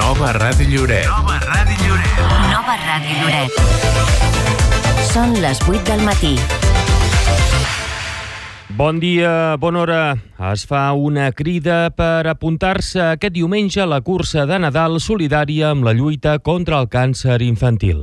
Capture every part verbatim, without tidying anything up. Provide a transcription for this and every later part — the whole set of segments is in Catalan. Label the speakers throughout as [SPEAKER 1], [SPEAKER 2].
[SPEAKER 1] Nova Ràdio Lloret.
[SPEAKER 2] Nova Ràdio Lloret.
[SPEAKER 3] Nova Ràdio Lloret. Són les vuit del matí.
[SPEAKER 4] Bon dia, bona hora. Es fa una crida per apuntar-se aquest diumenge a la cursa de Nadal solidària amb la lluita contra el càncer infantil.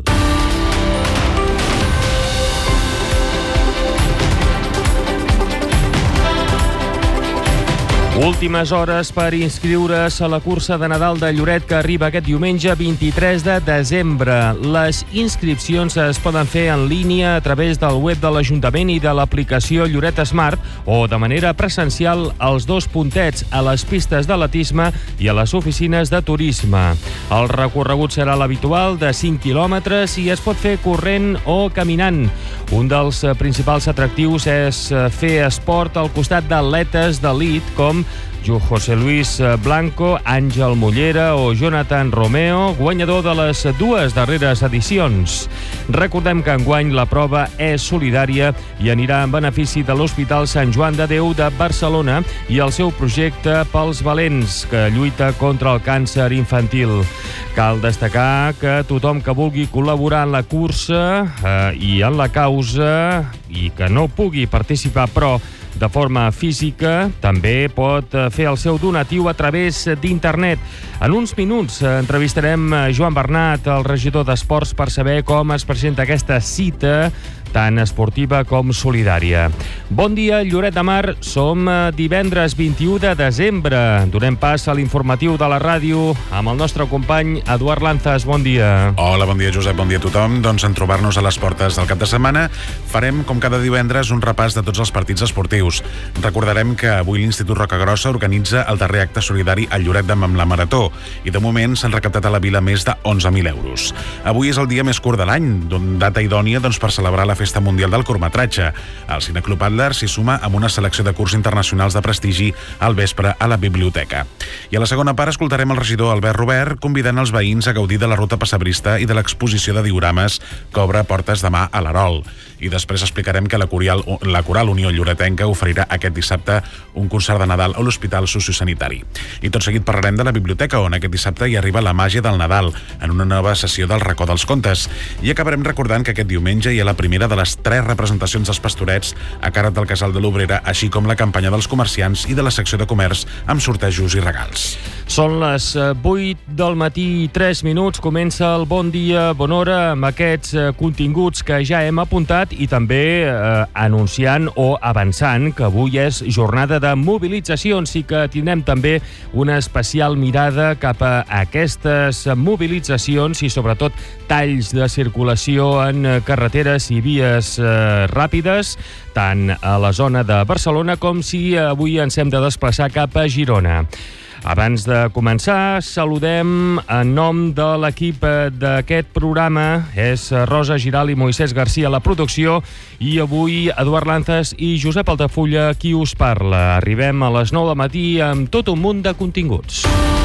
[SPEAKER 4] Últimes hores per inscriure's a la cursa de Nadal de Lloret que arriba aquest diumenge vint-i-tres de desembre. Les inscripcions es poden fer en línia a través del web de l'Ajuntament i de l'aplicació Lloret Smart o de manera presencial als dos puntets, a les pistes d'atletisme i a les oficines de turisme. El recorregut serà l'habitual de cinc quilòmetres i es pot fer corrent o caminant. Un dels principals atractius és fer esport al costat d'atletes d'elit com José Luis Blanco, Àngel Mollera o Jonathan Romeo, guanyador de les dues darreres edicions. Recordem que enguany la prova és solidària i anirà en benefici de l'Hospital Sant Joan de Déu de Barcelona i el seu projecte Pels Valents, que lluita contra el càncer infantil. Cal destacar que tothom que vulgui col·laborar en la cursa eh, i en la causa i que no pugui participar, però de forma física, també pot fer el seu donatiu a través d'internet. En uns minuts entrevistarem Joan Bernat, el regidor d'Esports, per saber com es presenta aquesta cita tant esportiva com solidària. Bon dia, Lloret de Mar. Som divendres vint-i-u de desembre. Donem pas a l'informatiu de la ràdio amb el nostre company Eduard Lanzas. Bon dia.
[SPEAKER 1] Hola, bon dia, Josep. Bon dia a tothom. Doncs en trobar-nos a les portes del cap de setmana farem, com cada divendres, un repàs de tots els partits esportius. Recordarem que avui l'Institut Rocagrossa organitza el darrer acte solidari al Lloret de amb la Marató i de moment s'han recaptat a la vila més de onze mil euros. Avui és el dia més curt de l'any, data idònia doncs, per celebrar la Festa Mundial del Curtmetratge. El Cineclub Adler s'hi suma amb una selecció de curts internacionals de prestigi al vespre a la biblioteca. I a la segona part escoltarem el regidor Albert Robert convidant els veïns a gaudir de la ruta passebrista i de l'exposició de diorames que obre portes demà a l'Arol. I després explicarem que la Coral, la Coral Unió Lloretenca oferirà aquest dissabte un concert de Nadal a l'Hospital Sociosanitari. I tot seguit parlarem de la biblioteca, on aquest dissabte hi arriba la màgia del Nadal, en una nova sessió del Racó dels Contes. I acabarem recordant que aquest diumenge hi ha la primera de les tres representacions dels Pastorets a càrrec del Casal de l'Obrera, així com la campanya dels comerciants i de la secció de comerç amb sortejos i regals.
[SPEAKER 4] Són les vuit del matí i tres minuts. Comença el Bon Dia, Bona Hora, amb aquests continguts que ja hem apuntat i també eh, anunciant o avançant que avui és jornada de mobilitzacions i que tindrem també una especial mirada cap a aquestes mobilitzacions i sobretot talls de circulació en carreteres i vies eh, ràpides, tant a la zona de Barcelona com si avui ens hem de desplaçar cap a Girona. Abans de començar, saludem en nom de l'equip d'aquest programa. És Rosa Giral i Moisès Garcia a la producció i avui Eduard Lanzas i Josep Altafulla qui us parla. Arribem a les nou del matí amb tot un munt de continguts.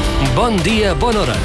[SPEAKER 2] Bon dia, bona hora.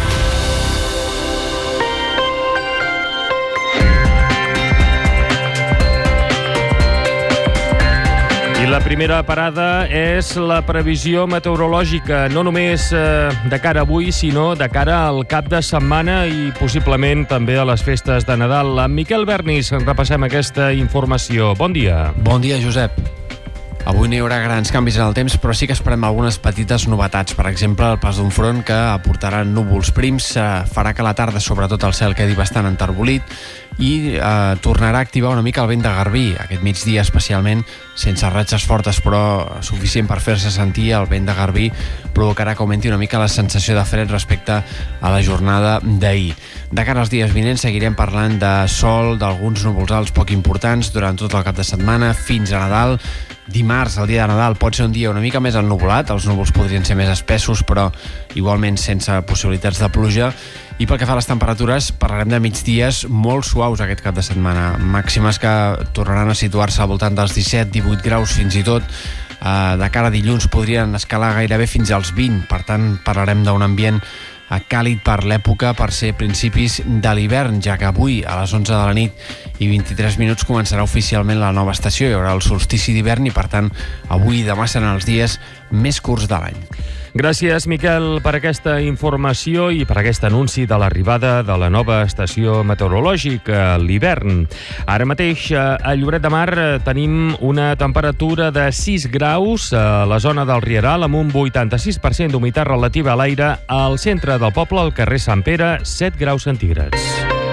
[SPEAKER 4] I la primera parada és la previsió meteorològica, no només eh, de cara a avui, sinó de cara al cap de setmana i possiblement també a les festes de Nadal. Amb Miquel Bernis repassem aquesta informació. Bon dia.
[SPEAKER 5] Bon dia, Josep. Avui no hi haurà grans canvis en el temps, però sí que esperem algunes petites novetats. Per exemple, el pas d'un front que aportarà núvols prims farà que a la tarda, sobretot, el cel quedi bastant enterbolit i eh, tornarà a activar una mica el vent de garbí. Aquest migdia especialment, sense ratxes fortes però suficient per fer-se sentir, el vent de garbí provocarà que augmenti una mica la sensació de fred respecte a la jornada d'ahir. De cara als dies vinents seguirem parlant de sol, d'alguns núvols alts poc importants durant tot el cap de setmana fins a Nadal. Dimarts, el dia de Nadal, pot ser un dia una mica més ennuvolat, els núvols podrien ser més espessos però igualment sense possibilitats de pluja. I pel que fa a les temperatures, parlarem de migdies molt suaus aquest cap de setmana, màximes que tornaran a situar-se al voltant dels disset divuit graus fins i tot. De cara a dilluns podrien escalar gairebé fins als vint, per tant parlarem d'un ambient càlid per l'època, per ser principis de l'hivern, ja que avui a les onze de la nit i vint-i-tres minuts començarà oficialment la nova estació. Hi haurà el solstici d'hivern i per tant avui i demà seran els dies més curts de l'any.
[SPEAKER 4] Gràcies, Miquel, per aquesta informació i per aquest anunci de l'arribada de la nova estació meteorològica, l'hivern. Ara mateix a Lloret de Mar tenim una temperatura de sis graus a la zona del Rieral amb un vuitanta-sis per cent d'humitat relativa a l'aire. Al centre del poble, al carrer Sant Pere, set graus centígrads.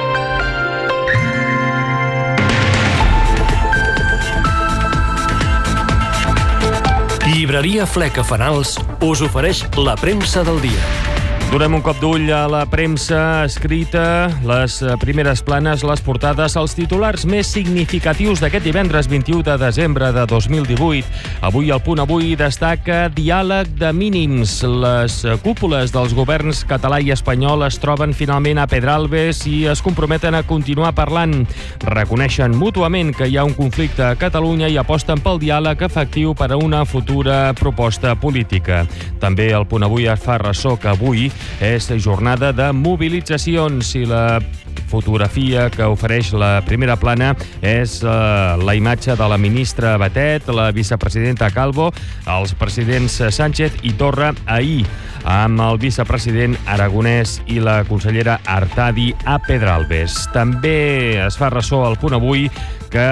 [SPEAKER 2] Llibreria Fleca Fanals us ofereix la premsa del dia.
[SPEAKER 4] Donem un cop d'ull a la premsa escrita, les primeres planes, les portades, els titulars més significatius d'aquest divendres vint-i-u de desembre de dos mil divuit. Avui el Punt Avui destaca diàleg de mínims. Les cúpules dels governs català i espanyol es troben finalment a Pedralbes i es comprometen a continuar parlant. Reconeixen mútuament que hi ha un conflicte a Catalunya i aposten pel diàleg efectiu per a una futura proposta política. També el Punt Avui es fa ressò que avui és jornada de mobilitzacions i la fotografia que ofereix la primera plana és eh, la imatge de la ministra Batet, la vicepresidenta Calvo, els presidents Sánchez i Torra ahir amb el vicepresident Aragonès i la consellera Artadi a Pedralbes. També es fa ressò al Punt Avui que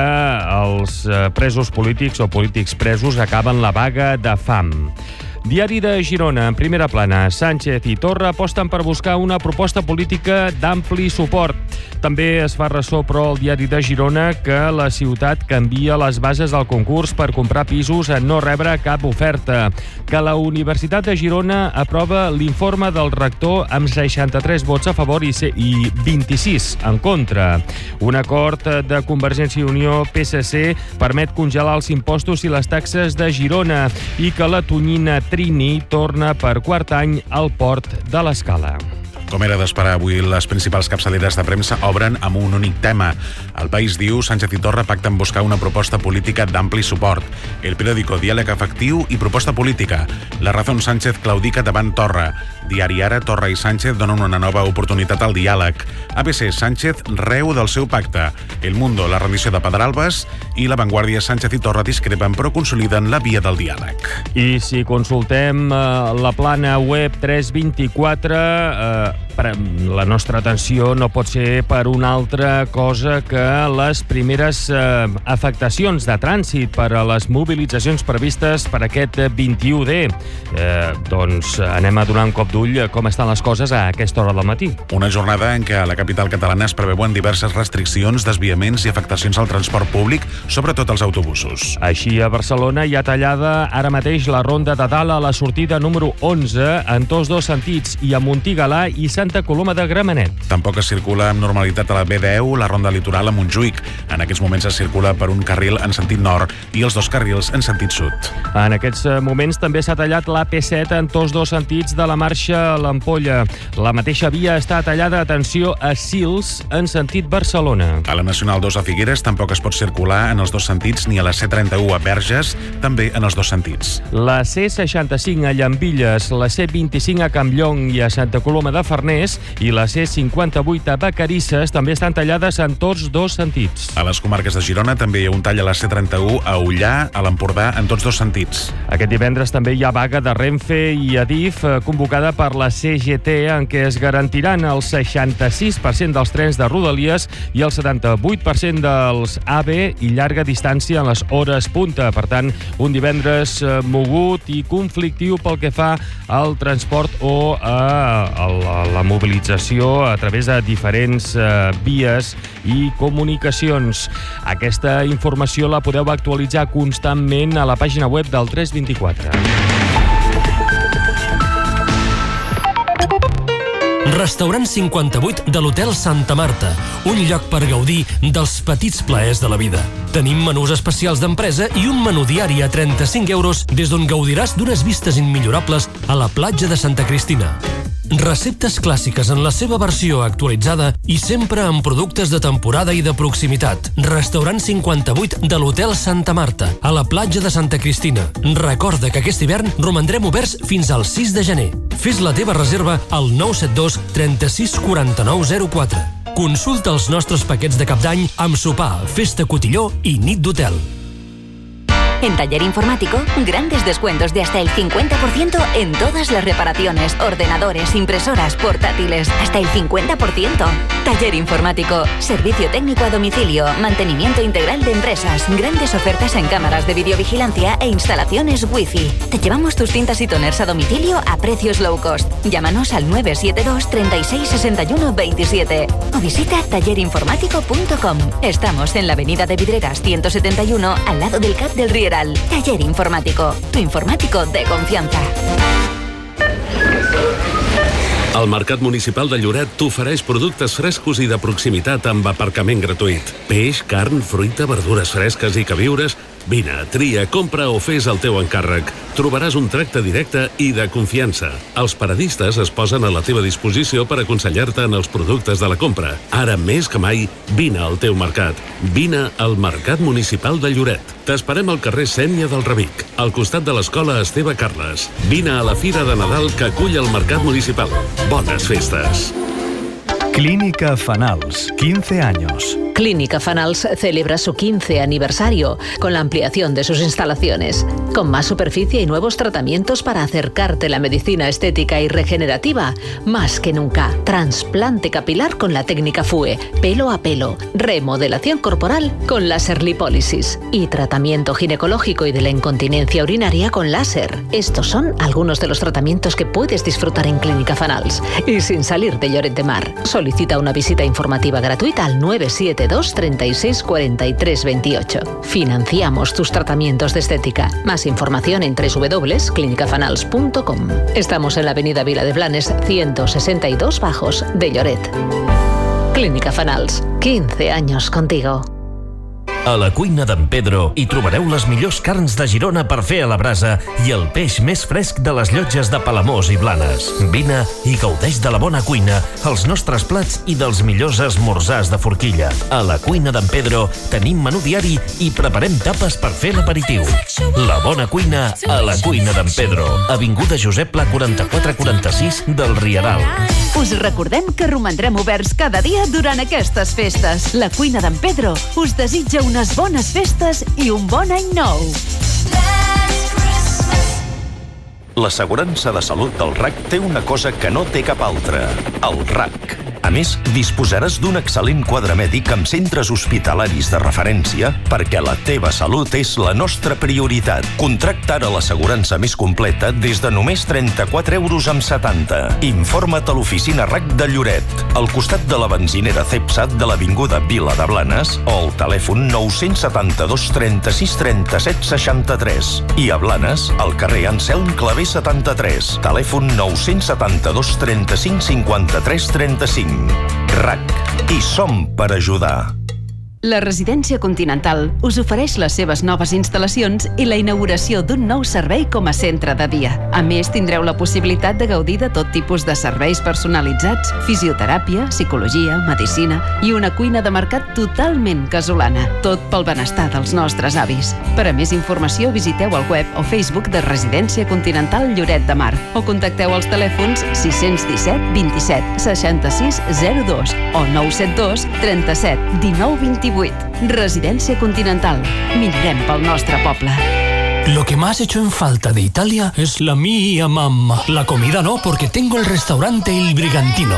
[SPEAKER 4] els presos polítics o polítics presos acaben la vaga de fam. Diari de Girona, en primera plana, Sánchez i Torra aposten per buscar una proposta política d'ampli suport. També es fa ressò, però, al Diari de Girona que la ciutat canvia les bases del concurs per comprar pisos en no rebre cap oferta, que la Universitat de Girona aprova l'informe del rector amb seixanta-tres vots a favor i vint-i-sis en contra. Un acord de Convergència i Unió P S C permet congelar els impostos i les taxes de Girona i que la tonyina Trini torna per quart any al port de l'Escala.
[SPEAKER 1] Com era d'esperar, avui les principals capçaleres de premsa obren amb un únic tema. El País diu Sánchez i Torra pacten buscar una proposta política d'ampli suport. El Periódico, diàleg efectiu i proposta política. La Razón, Sánchez claudica davant Torra. Diari Ara, Torra i Sánchez donen una nova oportunitat al diàleg. A B C, Sánchez reu del seu pacte. El Mundo, la rendició de Pedralbes i La Vanguardia, Sánchez i Torra discrepen però consoliden la via del diàleg.
[SPEAKER 4] I si consultem eh, la plana web tres vint-i-quatre, eh, la nostra atenció no pot ser per una altra cosa que les primeres eh, afectacions de trànsit per a les mobilitzacions previstes per aquest vint-i-u D. Eh, doncs anem a donar un cop d'ull a com estan les coses a aquesta hora del matí.
[SPEAKER 1] Una jornada en què a la capital catalana es preveuen diverses restriccions, desviaments i afectacions al transport públic, sobretot als autobusos.
[SPEAKER 4] Així, a Barcelona hi ha tallada ara mateix la Ronda de Dalt a la sortida número onze en tots dos sentits i a Montigalà i Santa Coloma de Gramenet.
[SPEAKER 1] Tampoc es circula amb normalitat a la B deu, la Ronda Litoral a Montjuïc. En aquests moments es circula per un carril en sentit nord i els dos carrils en sentit sud.
[SPEAKER 4] En aquests moments també s'ha tallat la P set en tots dos sentits de la marxa a l'Ampolla. La mateixa via està tallada, atenció, a Sils en sentit Barcelona.
[SPEAKER 1] A la Nacional dos a Figueres tampoc es pot circular en els dos sentits ni a la C trenta-u a Verges, també en els dos sentits.
[SPEAKER 4] La C seixanta-cinc a Llambilles, la C vint-i-cinc a Campllong i a Santa Coloma de Farners i la C cinquanta-vuit a Vacarisses també estan tallades en tots dos sentits.
[SPEAKER 1] A les comarques de Girona també hi ha un tall a la C trenta-u a Ullà, a l'Empordà, en tots dos sentits.
[SPEAKER 4] Aquest divendres també hi ha vaga de Renfe i Adif convocada per la C G T en què es garantiran el seixanta-sis per cent dels trens de Rodalies i el setanta-vuit per cent dels A V E i llarga distància en les hores punta. Per tant, un divendres mogut i conflictiu pel que fa al transport o a, a, a la mobilització a través de diferents eh, vies i comunicacions. Aquesta informació la podeu actualitzar constantment a la pàgina web del tres vint-i-quatre.
[SPEAKER 2] Restaurant cinquanta-vuit de l'Hotel Santa Marta, un lloc per gaudir dels petits plaers de la vida. Tenim menús especials d'empresa i un menú diari a trenta-cinc euros des d'on gaudiràs d'unes vistes immillorables a la platja de Santa Cristina. Receptes clàssiques en la seva versió actualitzada i sempre amb productes de temporada i de proximitat. Restaurant cinquanta-vuit de l'Hotel Santa Marta, a la platja de Santa Cristina. Recorda que aquest hivern romandrem oberts fins al sis de gener. Fes la teva reserva al nou set dos trenta-sis quaranta-nou zero quatre. Consulta els nostres paquets de cap d'any amb sopar, festa cotilló i nit d'hotel.
[SPEAKER 3] En Taller Informático, grandes descuentos de hasta el cincuenta por ciento en todas las reparaciones, ordenadores, impresoras, portátiles, hasta el cincuenta por ciento. Taller Informático, servicio técnico a domicilio, mantenimiento integral de empresas, grandes ofertas en cámaras de videovigilancia e instalaciones Wi-Fi. Te llevamos tus cintas y toners a domicilio a precios low cost. Llámanos al nueve siete dos, treinta y seis, sesenta y uno, veintisiete o visita taller informático punto com. Estamos en la avenida de Vidreras ciento setenta y uno, al lado del C A P del Rieral. Taller Informático, tu informático de confianza.
[SPEAKER 6] El Mercat Municipal de Lloret t'ofereix productes frescos i de proximitat amb aparcament gratuït. Peix, carn, fruita, verdures fresques i queviures. Vine, tria, compra o fes el teu encàrrec. Trobaràs un tracte directe i de confiança. Els paradistes es posen a la teva disposició per aconsellar-te en els productes de la compra. Ara més que mai, vine al teu mercat. Vine al Mercat Municipal de Lloret. T'esperem al carrer Sénia del Rebic, al costat de l'escola Esteve Carles. Vine a la Fira de Nadal que acull el Mercat Municipal. Bones festes.
[SPEAKER 7] Clínica Fanals, quince años.
[SPEAKER 8] Clínica Fanals celebra su quince aniversario con la ampliación de sus instalaciones, con más superficie y nuevos tratamientos para acercarte la medicina estética y regenerativa. Más que nunca, trasplante capilar con la técnica F U E, pelo a pelo, remodelación corporal con láser lipólisis y tratamiento ginecológico y de la incontinencia urinaria con láser. Estos son algunos de los tratamientos que puedes disfrutar en Clínica Fanals y sin salir de Lloret de Mar. Solicita una visita informativa gratuita al nueve siete dos, treinta y seis, cuarenta y tres, veintiocho. Financiamos tus tratamientos de estética. Más información en doble u doble u doble u punto clínica fanals punto com. Estamos en la avenida Vila de Blanes ciento sesenta y dos Bajos de Lloret. Clínica Fanals, quince años contigo.
[SPEAKER 9] A la cuina d'en Pedro hi trobareu les millors carns de Girona per fer a la brasa i el peix més fresc de les llotges de Palamós i Blanes. Vine i gaudeix de la bona cuina, els nostres plats i dels millors esmorzars de forquilla. A la cuina d'en Pedro tenim menú diari i preparem tapes per fer l'aperitiu. La bona cuina a la cuina d'en Pedro. Avinguda Josep Pla quaranta-quatre quaranta-sis del Rieral.
[SPEAKER 10] Us recordem que romandrem oberts cada dia durant aquestes festes. La cuina d'en Pedro us desitja unes bones festes i un bon any nou.
[SPEAKER 11] L'assegurança de salut del R A C té una cosa que no té cap altra, el R A C. A més, disposaràs d'un excel·lent quadre mèdic amb centres hospitalaris de referència perquè la teva salut és la nostra prioritat. Contracta ara l'assegurança més completa des de només trenta-quatre euros amb setanta. Informa't a l'oficina R A C de Lloret, al costat de la benzinera Cepsat de l'avinguda Vila de Blanes o al telèfon nou setanta-dos, trenta-sis, trenta-set, seixanta-tres. I a Blanes, al carrer Anselm Clavé setanta-tres, telèfon nou setanta-dos, trenta-cinc, cinquanta-tres, trenta-cinc. R A C. I som per ajudar.
[SPEAKER 10] La Residència Continental us ofereix les seves noves instal·lacions i la inauguració d'un nou servei com a centre de dia. A més, tindreu la possibilitat de gaudir de tot tipus de serveis personalitzats, fisioteràpia, psicologia, medicina i una cuina de mercat totalment casolana. Tot pel benestar dels nostres avis. Per a més informació, visiteu el web o Facebook de Residència Continental Lloret de Mar o contacteu als telèfons sis cents disset, vint-i-set, seixanta-sis, zero dos o nou set dos, trenta-set, dinou, vint-i-vuit. Residència Continental. Millorem pel nostre poble.
[SPEAKER 2] Lo que más echo en falta de Italia es la mía mamma. La comida no, porque tengo el restaurante Il Brigantino.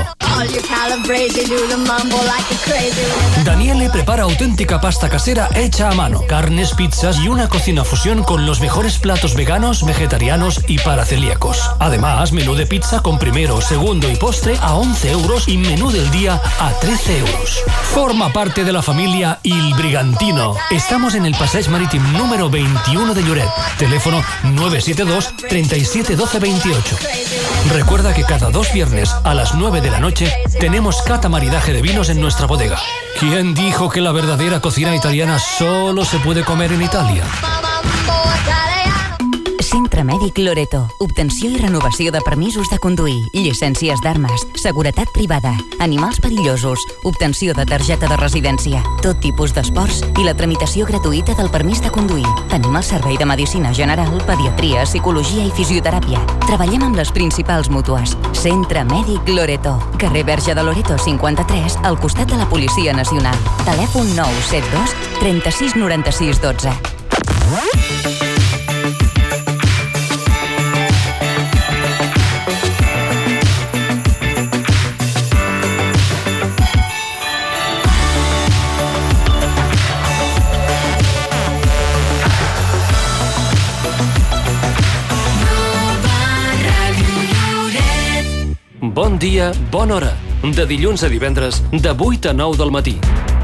[SPEAKER 2] Daniele prepara auténtica pasta casera hecha a mano, carnes, pizzas y una cocina fusión con los mejores platos veganos, vegetarianos y para celíacos. Además, menú de pizza con primero, segundo y postre a once euros y menú del día a trece euros. Forma parte de la familia Il Brigantino. Estamos en el Passeig Marítim número veintiuno de Lloret. Teléfono nueve siete dos, treinta y siete, doce, veintiocho. Recuerda que cada dos viernes a las nueve de la noche tenemos cata maridaje de vinos en nuestra bodega. ¿Quién dijo que la verdadera cocina italiana solo se puede comer en Italia?
[SPEAKER 3] Centre Mèdic Loreto. Obtenció i renovació de permisos de conduir, llicències d'armes, seguretat privada, animals perillosos, obtenció de targeta de residència, tot tipus d'esports i la tramitació gratuïta del permís de conduir. Tenim el servei de medicina general, pediatria, psicologia i fisioteràpia. Treballem amb les principals mútues. Centre Mèdic Loreto. Carrer Verge de Loreto cinquanta-tres, al costat de la Policia Nacional. Telèfon nou set dos, trenta-sis, noranta-sis, dotze.
[SPEAKER 2] Bon dia, bona hora. De dilluns a divendres, de vuit a nou del matí.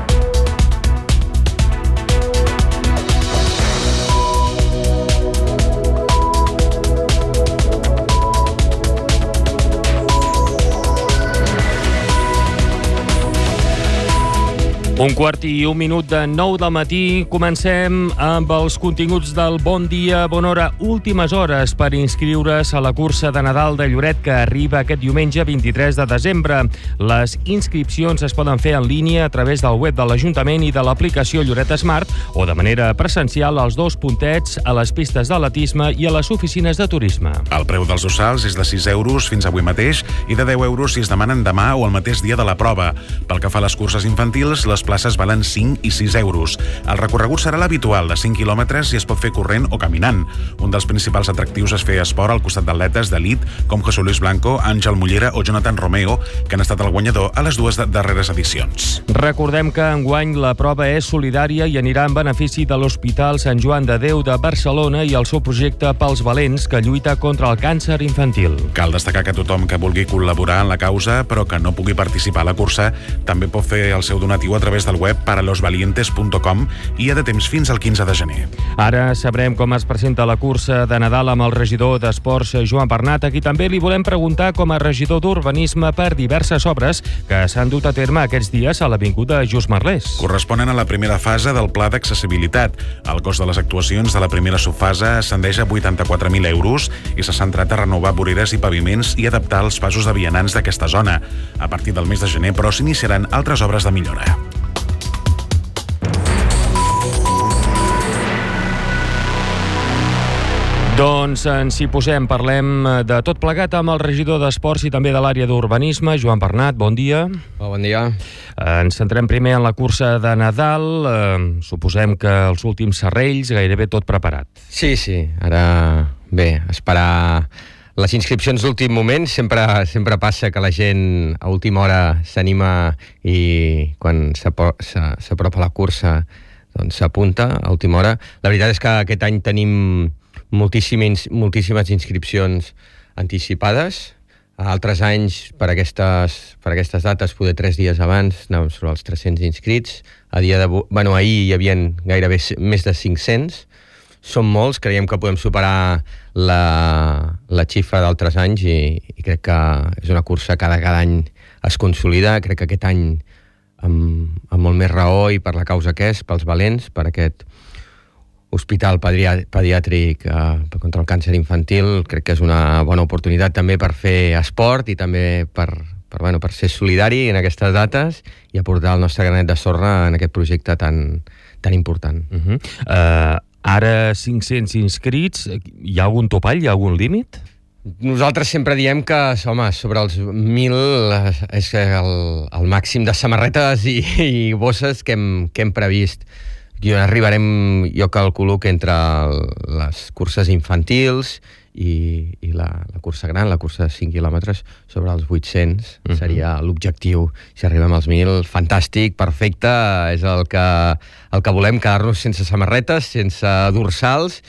[SPEAKER 4] Un quart i un minut de nou del matí. Comencem amb els continguts del Bon Dia, Bona Hora. Últimes hores per inscriure's a la cursa de Nadal de Lloret que arriba aquest diumenge vint-i-tres de desembre. Les inscripcions es poden fer en línia a través del web de l'Ajuntament i de l'aplicació Lloret Smart o de manera presencial als dos puntets, a les pistes d'atletisme i a les oficines de turisme.
[SPEAKER 1] El preu dels dorsals és de sis euros fins avui mateix i de deu euros si es demanen demà o el mateix dia de la prova. Pel que fa a les curses infantils, les places valen cinc i sis euros. El recorregut serà l'habitual, de cinc quilòmetres, i es pot fer corrent o caminant. Un dels principals atractius és fer esport al costat d'atletes d'elit com José Luis Blanco, Àngel Mollera o Jonathan Romeo, que han estat el guanyador a les dues darreres edicions.
[SPEAKER 4] Recordem que enguany la prova és solidària i anirà en benefici de l'Hospital Sant Joan de Déu de Barcelona i el seu projecte Pels Valents, que lluita contra el càncer infantil.
[SPEAKER 1] Cal destacar que tothom que vulgui col·laborar en la causa però que no pugui participar a la cursa també pot fer el seu donatiu a través del web para los valientes punt com i hi ha de temps fins al quinze de gener.
[SPEAKER 4] Ara sabrem com es presenta la cursa de Nadal amb el regidor d'Esports, Joan Bernat. Aquí també li volem preguntar com a regidor d'Urbanisme per diverses obres que s'han dut a terme aquests dies a l'Avinguda Just Merlès.
[SPEAKER 1] Corresponen a la primera fase del pla d'accessibilitat. El cost de les actuacions de la primera subfase ascendeix a vuitanta-quatre mil euros i s'ha centrat a renovar voreres i paviments i adaptar els passos de vianants d'aquesta zona. A partir del mes de gener, però, s'iniciaran altres obres de millora.
[SPEAKER 4] Doncs ens hi posem, parlem de tot plegat amb el regidor d'Esports i també de l'àrea d'Urbanisme, Joan Bernat, bon dia.
[SPEAKER 12] Oh, bon dia.
[SPEAKER 4] Ens centrem primer en la cursa de Nadal. Eh, suposem que els últims serrells, gairebé tot preparat.
[SPEAKER 12] Sí, sí. Ara, bé, esperar les inscripcions d'últim moment. Sempre, sempre passa que la gent a última hora s'anima i quan s'apropa la cursa doncs s'apunta a última hora. La veritat és que aquest any tenim moltíssimes, moltíssimes inscripcions anticipades. Altres anys, per aquestes, per aquestes dates, poder tres dies abans, anàvem sobre els tres-cents inscrits. A dia d'avui, bueno, ahir hi havia gairebé més de cinc-cents. Són molts, creiem que podem superar la, la xifra d'altres anys i, i crec que és una cursa que cada, cada any es consolida. Crec que aquest any amb, amb molt més raó i per la causa que és, pels valents, per aquest hospital pediàtric eh, contra el càncer infantil. Crec que és una bona oportunitat també per fer esport i també per, per, bueno, per ser solidari en aquestes dates i aportar el nostre granet de sorra en aquest projecte tan, tan important.
[SPEAKER 4] Uh-huh. uh, ara cinc-cents inscrits, hi ha algun topall, hi ha algun límit?
[SPEAKER 12] Nosaltres sempre diem que, home, sobre els mil és el, el màxim de samarretes i, i bosses que hem, que hem previst. I arribarem, jo calculo que entre les curses infantils i, i la, la cursa gran, la cursa de cinc quilòmetres, sobre els vuit-cents, uh-huh. seria l'objectiu. Si arribem als mil, fantàstic, perfecte, és el que, el que volem, quedar-nos sense samarretes, sense dorsals,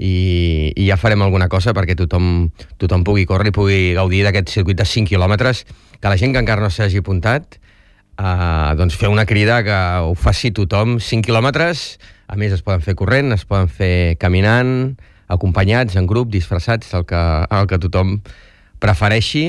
[SPEAKER 12] i, i ja farem alguna cosa perquè tothom, tothom pugui córrer i pugui gaudir d'aquest circuit de cinc quilòmetres, que la gent que encara no s'hagi apuntat, Uh, doncs fer una crida que ho faci tothom. Cinc quilòmetres, a més es poden fer corrent, es poden fer caminant, acompanyats, en grup, disfressats, el que, el que tothom prefereixi.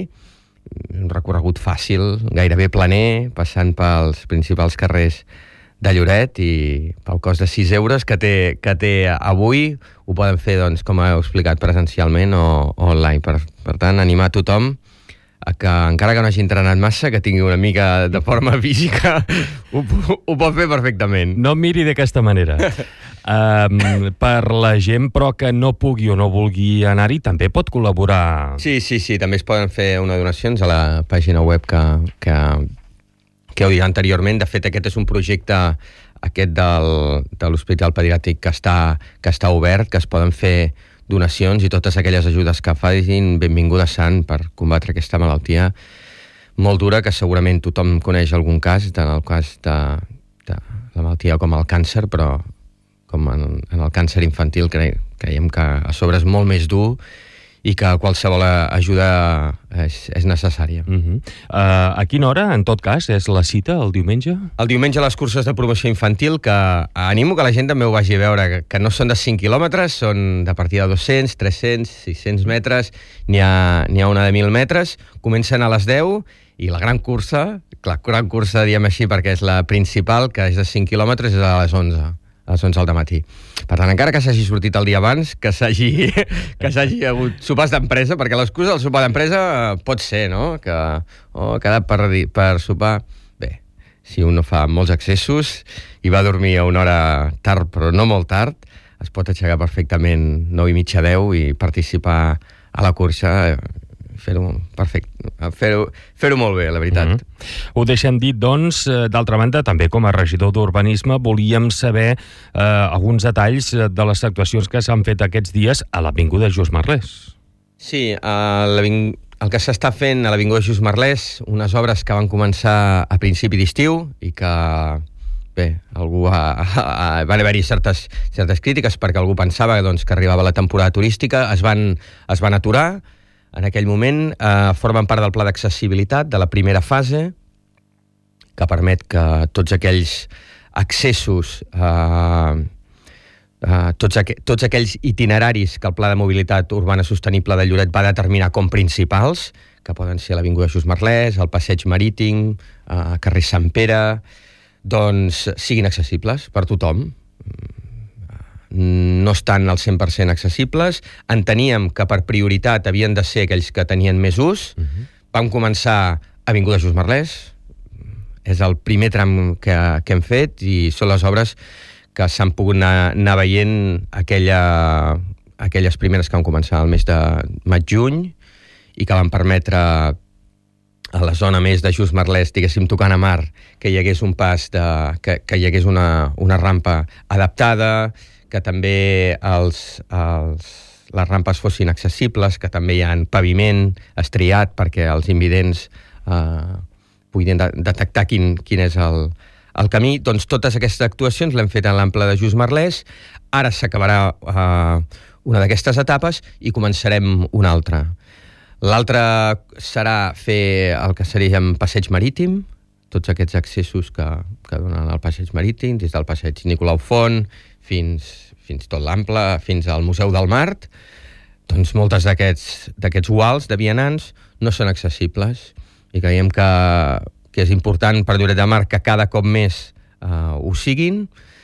[SPEAKER 12] Un recorregut fàcil, gairebé planer, passant pels principals carrers de Lloret i pel cost de sis euros que té, que té avui, ho poden fer, doncs, com heu explicat, presencialment o, o online. Per, per tant, animar tothom a que, encara que no hagi entrenat massa, que tingui una mica de forma física, ho, ho pot fer perfectament.
[SPEAKER 4] No em miri d'aquesta manera. um, per la gent, però, que no pugui o no vulgui anar-hi, també pot col·laborar.
[SPEAKER 12] Sí, sí, sí, també es poden fer una donacions a la pàgina web que, que, que heu dit anteriorment. De fet, aquest és un projecte aquest del, de l'Hospital Pediàtric que està, que està obert, que es poden fer donacions i totes aquelles ajudes que facin, benvingudes sant per combatre aquesta malaltia molt dura, que segurament tothom coneix algun cas, en el cas de, de la malaltia com el càncer, però com en, en el càncer infantil cre, creiem que a sobre és molt més dur i que qualsevol ajuda és, és necessària.
[SPEAKER 4] Uh-huh. Uh, a quina hora, en tot cas, és la cita, el diumenge?
[SPEAKER 12] El diumenge a les curses de promoció infantil, que animo que la gent també ho vagi a veure, que, que no són de cinc quilòmetres, són de partida de dos-cents, tres-cents, sis-cents metres, n'hi ha, n'hi ha una de mil metres, comencen a les deu, i la gran cursa, la gran cursa, diem així, perquè és la principal, que és de cinc quilòmetres, és a les onze. A les onze del matí. Per tant, encara que s'hagi sortit el dia abans, que s'hagi que s'hagi hagut sopars d'empresa, perquè l'excusa del sopar d'empresa pot ser, no?, que oh, ha quedat per, per sopar. Bé, si un no fa molts excessos i va dormir a una hora tard, però no molt tard, es pot aixecar perfectament nou i mitja, deu i participar a la cursa, fer-ho perfecte, fer-ho fer-ho molt bé, la veritat.
[SPEAKER 4] Mm-hmm. Ho deixem dit, doncs, d'altra banda, també com a regidor d'Urbanisme, volíem saber eh, alguns detalls de les actuacions que s'han fet aquests dies a l'Avinguda Just Merlès.
[SPEAKER 12] Sí, a el que s'està fent a l'Avinguda Just Merlès, unes obres que van començar a principi d'estiu i que, bé, algú ha, ha, van haver-hi certes, certes crítiques perquè algú pensava doncs, que arribava la temporada turística, es van, es van aturar. En aquell moment eh, formen part del pla d'accessibilitat de la primera fase, que permet que tots aquells accessos, eh, eh, tots, aqu tots aquells itineraris que el Pla de Mobilitat Urbana Sostenible de Lloret va determinar com principals, que poden ser l'Avinguda Just Merlès, el Passeig Marítim, eh, carrer Sant Pere, doncs siguin accessibles per tothom. No estan al cent per cent accessibles. Enteníem que per prioritat havien de ser aquells que tenien més ús. Uh-huh. Vam començar Avinguda Just Merlès, és el primer tram que, que hem fet i són les obres que s'han pogut anar, anar veient aquella, aquelles primeres que van començar al mes de maig-juny i que van permetre a la zona més de Just Merlès, diguéssim, tocant a mar, que hi hagués un pas, de, que, que hi hagués una, una rampa adaptada, que també els, els, les rampes fossin accessibles, que també hi ha paviment estriat perquè els invidents eh, puguin de detectar quin, quin és el, el camí. Doncs totes aquestes actuacions l'hem fet en l'ample de Just Merlès. Ara s'acabarà eh, una d'aquestes etapes i començarem una altra. L'altra serà fer el que seria en passeig marítim, tots aquests accessos que, que donen al passeig marítim, des del passeig Nicolau Font fins, fins tot l'ample, fins al Museu del Mart. Doncs moltes d'aquests uals de vianants no són accessibles i creiem que, que és important per Lloret de Mar que cada cop més eh, ho siguin.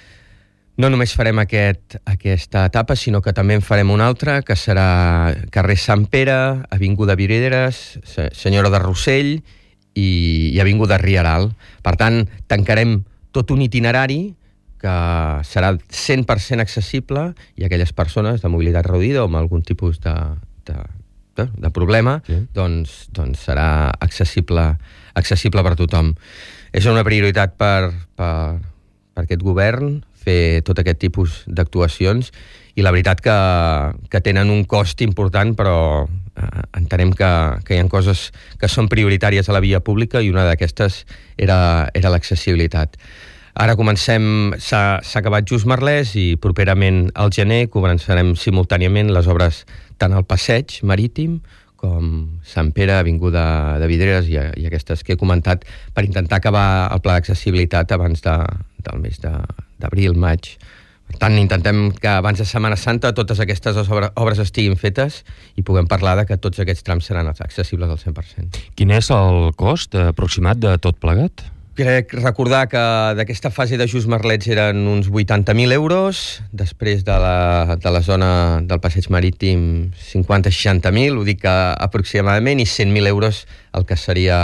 [SPEAKER 12] No només farem aquest, aquesta etapa, sinó que també en farem una altra, que serà carrer Sant Pere, Avinguda Vidreres, Senyora de Rossell i, i Avinguda Rieral. Per tant, tancarem tot un itinerari que serà cent per cent accessible i aquelles persones de mobilitat reduïda o amb algun tipus de, de, de, de problema, sí. doncs, doncs serà accessible, accessible per tothom. És una prioritat per, per, per aquest govern fer tot aquest tipus d'actuacions i la veritat que, que tenen un cost important, però eh, entenem que, que hi ha coses que són prioritàries a la via pública i una d'aquestes era, era l'accessibilitat. Ara comencem, s'ha acabat Just Merlès i properament al gener començarem simultàniament les obres tant al passeig marítim com Sant Pere, Avinguda de Vidreres i, i aquestes que he comentat per intentar acabar el pla d'accessibilitat abans de, del mes d'abril, maig. Per tant, intentem que abans de Setmana Santa totes aquestes obres estiguin fetes i puguem parlar de que tots aquests trams seran accessibles al cent per cent.
[SPEAKER 4] Quin és el cost aproximat de tot plegat?
[SPEAKER 12] Crec recordar que d'aquesta fase de Just Merlets eren uns vuitanta mil euros, després de la, de la zona del passeig marítim cinquanta a seixanta mil, ho dic aproximadament, i cent mil euros el que seria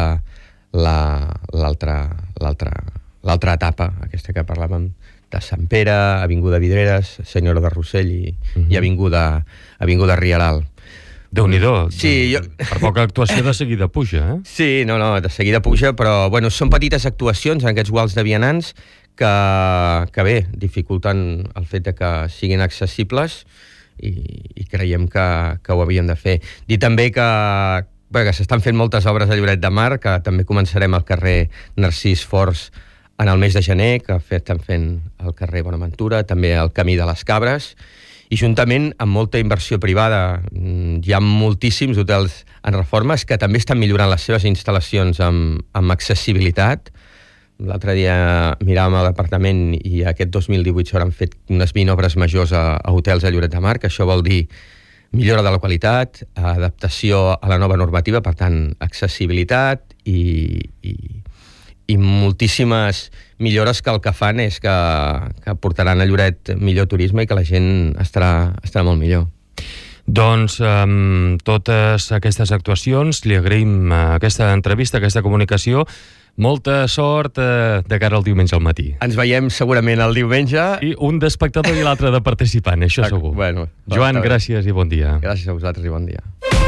[SPEAKER 12] l'altra l'altra l'altra etapa, aquesta que parlàvem, de Sant Pere, Avinguda Vidreres, Senyora de Rossell i, uh-huh. i Avinguda, Avinguda Rieral.
[SPEAKER 4] Déu-n'hi-do.
[SPEAKER 12] Sí, jo...
[SPEAKER 4] Per poca actuació de seguida puja, eh?
[SPEAKER 12] Sí, no, no, de seguida puja, però bueno, són petites actuacions en aquests guals de vianants que, que bé, dificulten el fet de que siguin accessibles i, i creiem que, que ho havíem de fer. Dir també que, bé, que s'estan fent moltes obres a Lloret de Mar, que també començarem al carrer Narcís Forts en el mes de gener, que estan fent el carrer Bonaventura, també el Camí de les Cabres, i juntament amb molta inversió privada. Hi ha moltíssims hotels en reformes que també estan millorant les seves instal·lacions amb, amb accessibilitat. L'altre dia miràvem al departament i aquest dos mil divuit s'hauran fet unes vint obres majors a, a hotels a Lloret de Mar, que això vol dir millora de la qualitat, adaptació a la nova normativa, per tant, accessibilitat i, i, i moltíssimes millores que el que fan és que, que portaran a Lloret millor turisme i que la gent estarà, estarà molt millor.
[SPEAKER 4] Doncs amb totes aquestes actuacions li agraïm aquesta entrevista, aquesta comunicació. Molta sort eh, de cara al diumenge al matí.
[SPEAKER 12] Ens veiem segurament el diumenge.
[SPEAKER 4] I un d'espectador i l'altre de participant, això segur.
[SPEAKER 12] Bueno,
[SPEAKER 4] Joan, gràcies i bon dia.
[SPEAKER 12] Gràcies a vosaltres i bon dia.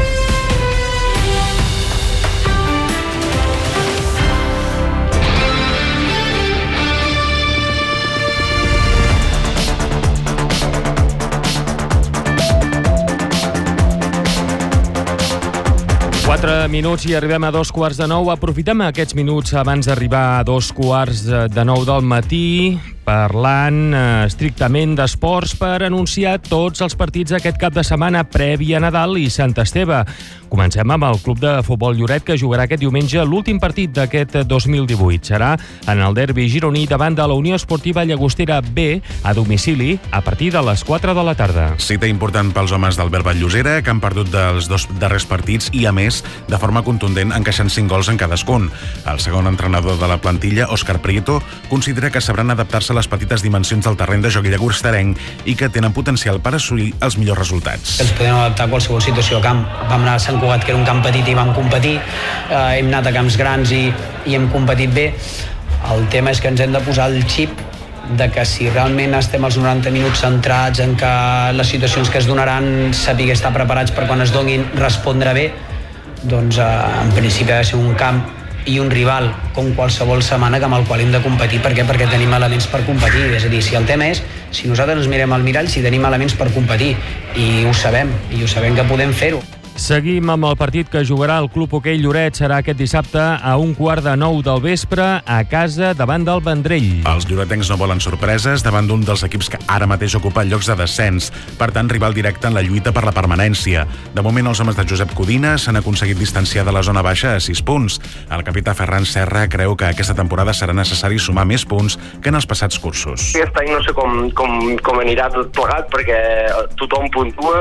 [SPEAKER 4] Quatre minuts i arribem a dos quarts de nou. Aprofitem aquests minuts abans d'arribar a dos quarts de nou del matí parlant eh, estrictament d'esports per anunciar tots els partits aquest cap de setmana previ a Nadal i Sant Esteve. Comencem amb el Club de Futbol Lloret, que jugarà aquest diumenge l'últim partit d'aquest dos mil divuit. Serà en el derbi gironí davant de la Unió Esportiva Llagostera B a domicili a partir de les quatre de la tarda.
[SPEAKER 1] Cita important pels homes d'Albert Vall-llosera, que han perdut dels dos darrers partits i, a més, de forma contundent, encaixant cinc gols en cadascun. El segon entrenador de la plantilla, Òscar Prieto, considera que sabran adaptar-se a les petites dimensions del terreny de joc llagosterenc i que tenen potencial per assolir els millors resultats.
[SPEAKER 13] Ens podem adaptar a qualsevol situació a camp. Vam anar a Sant Cugat, que era un camp petit, i vam competir. Eh, hem anat a camps grans i, i hem competit bé. El tema és que ens hem de posar el xip de que si realment estem als noranta minuts centrats en que les situacions que es donaran saber estar preparats per quan es donin respondre bé, doncs eh, en principi ha de ser un camp i un rival com qualsevol setmana amb el qual hem de competir. Per què? Perquè tenim elements per competir. És a dir, si el tema és, si nosaltres ens mirem al mirall, si tenim elements per competir, i ho sabem, i ho sabem que podem fer-ho.
[SPEAKER 4] Seguim amb el partit que jugarà el Club Hoquei Lloret. Serà aquest dissabte a un quart de nou del vespre a casa davant del Vendrell.
[SPEAKER 1] Els lloretencs no volen sorpreses davant d'un dels equips que ara mateix ocupa llocs de descens. Per tant, rival directe en la lluita per la permanència. De moment, els homes de Josep Codina s'han aconseguit distanciar de la zona baixa a sis punts. El capità Ferran Serra creu que aquesta temporada serà necessari sumar més punts que en els passats cursos.
[SPEAKER 14] Aquest any no sé com, com, com anirà tot plegat, perquè tothom puntua,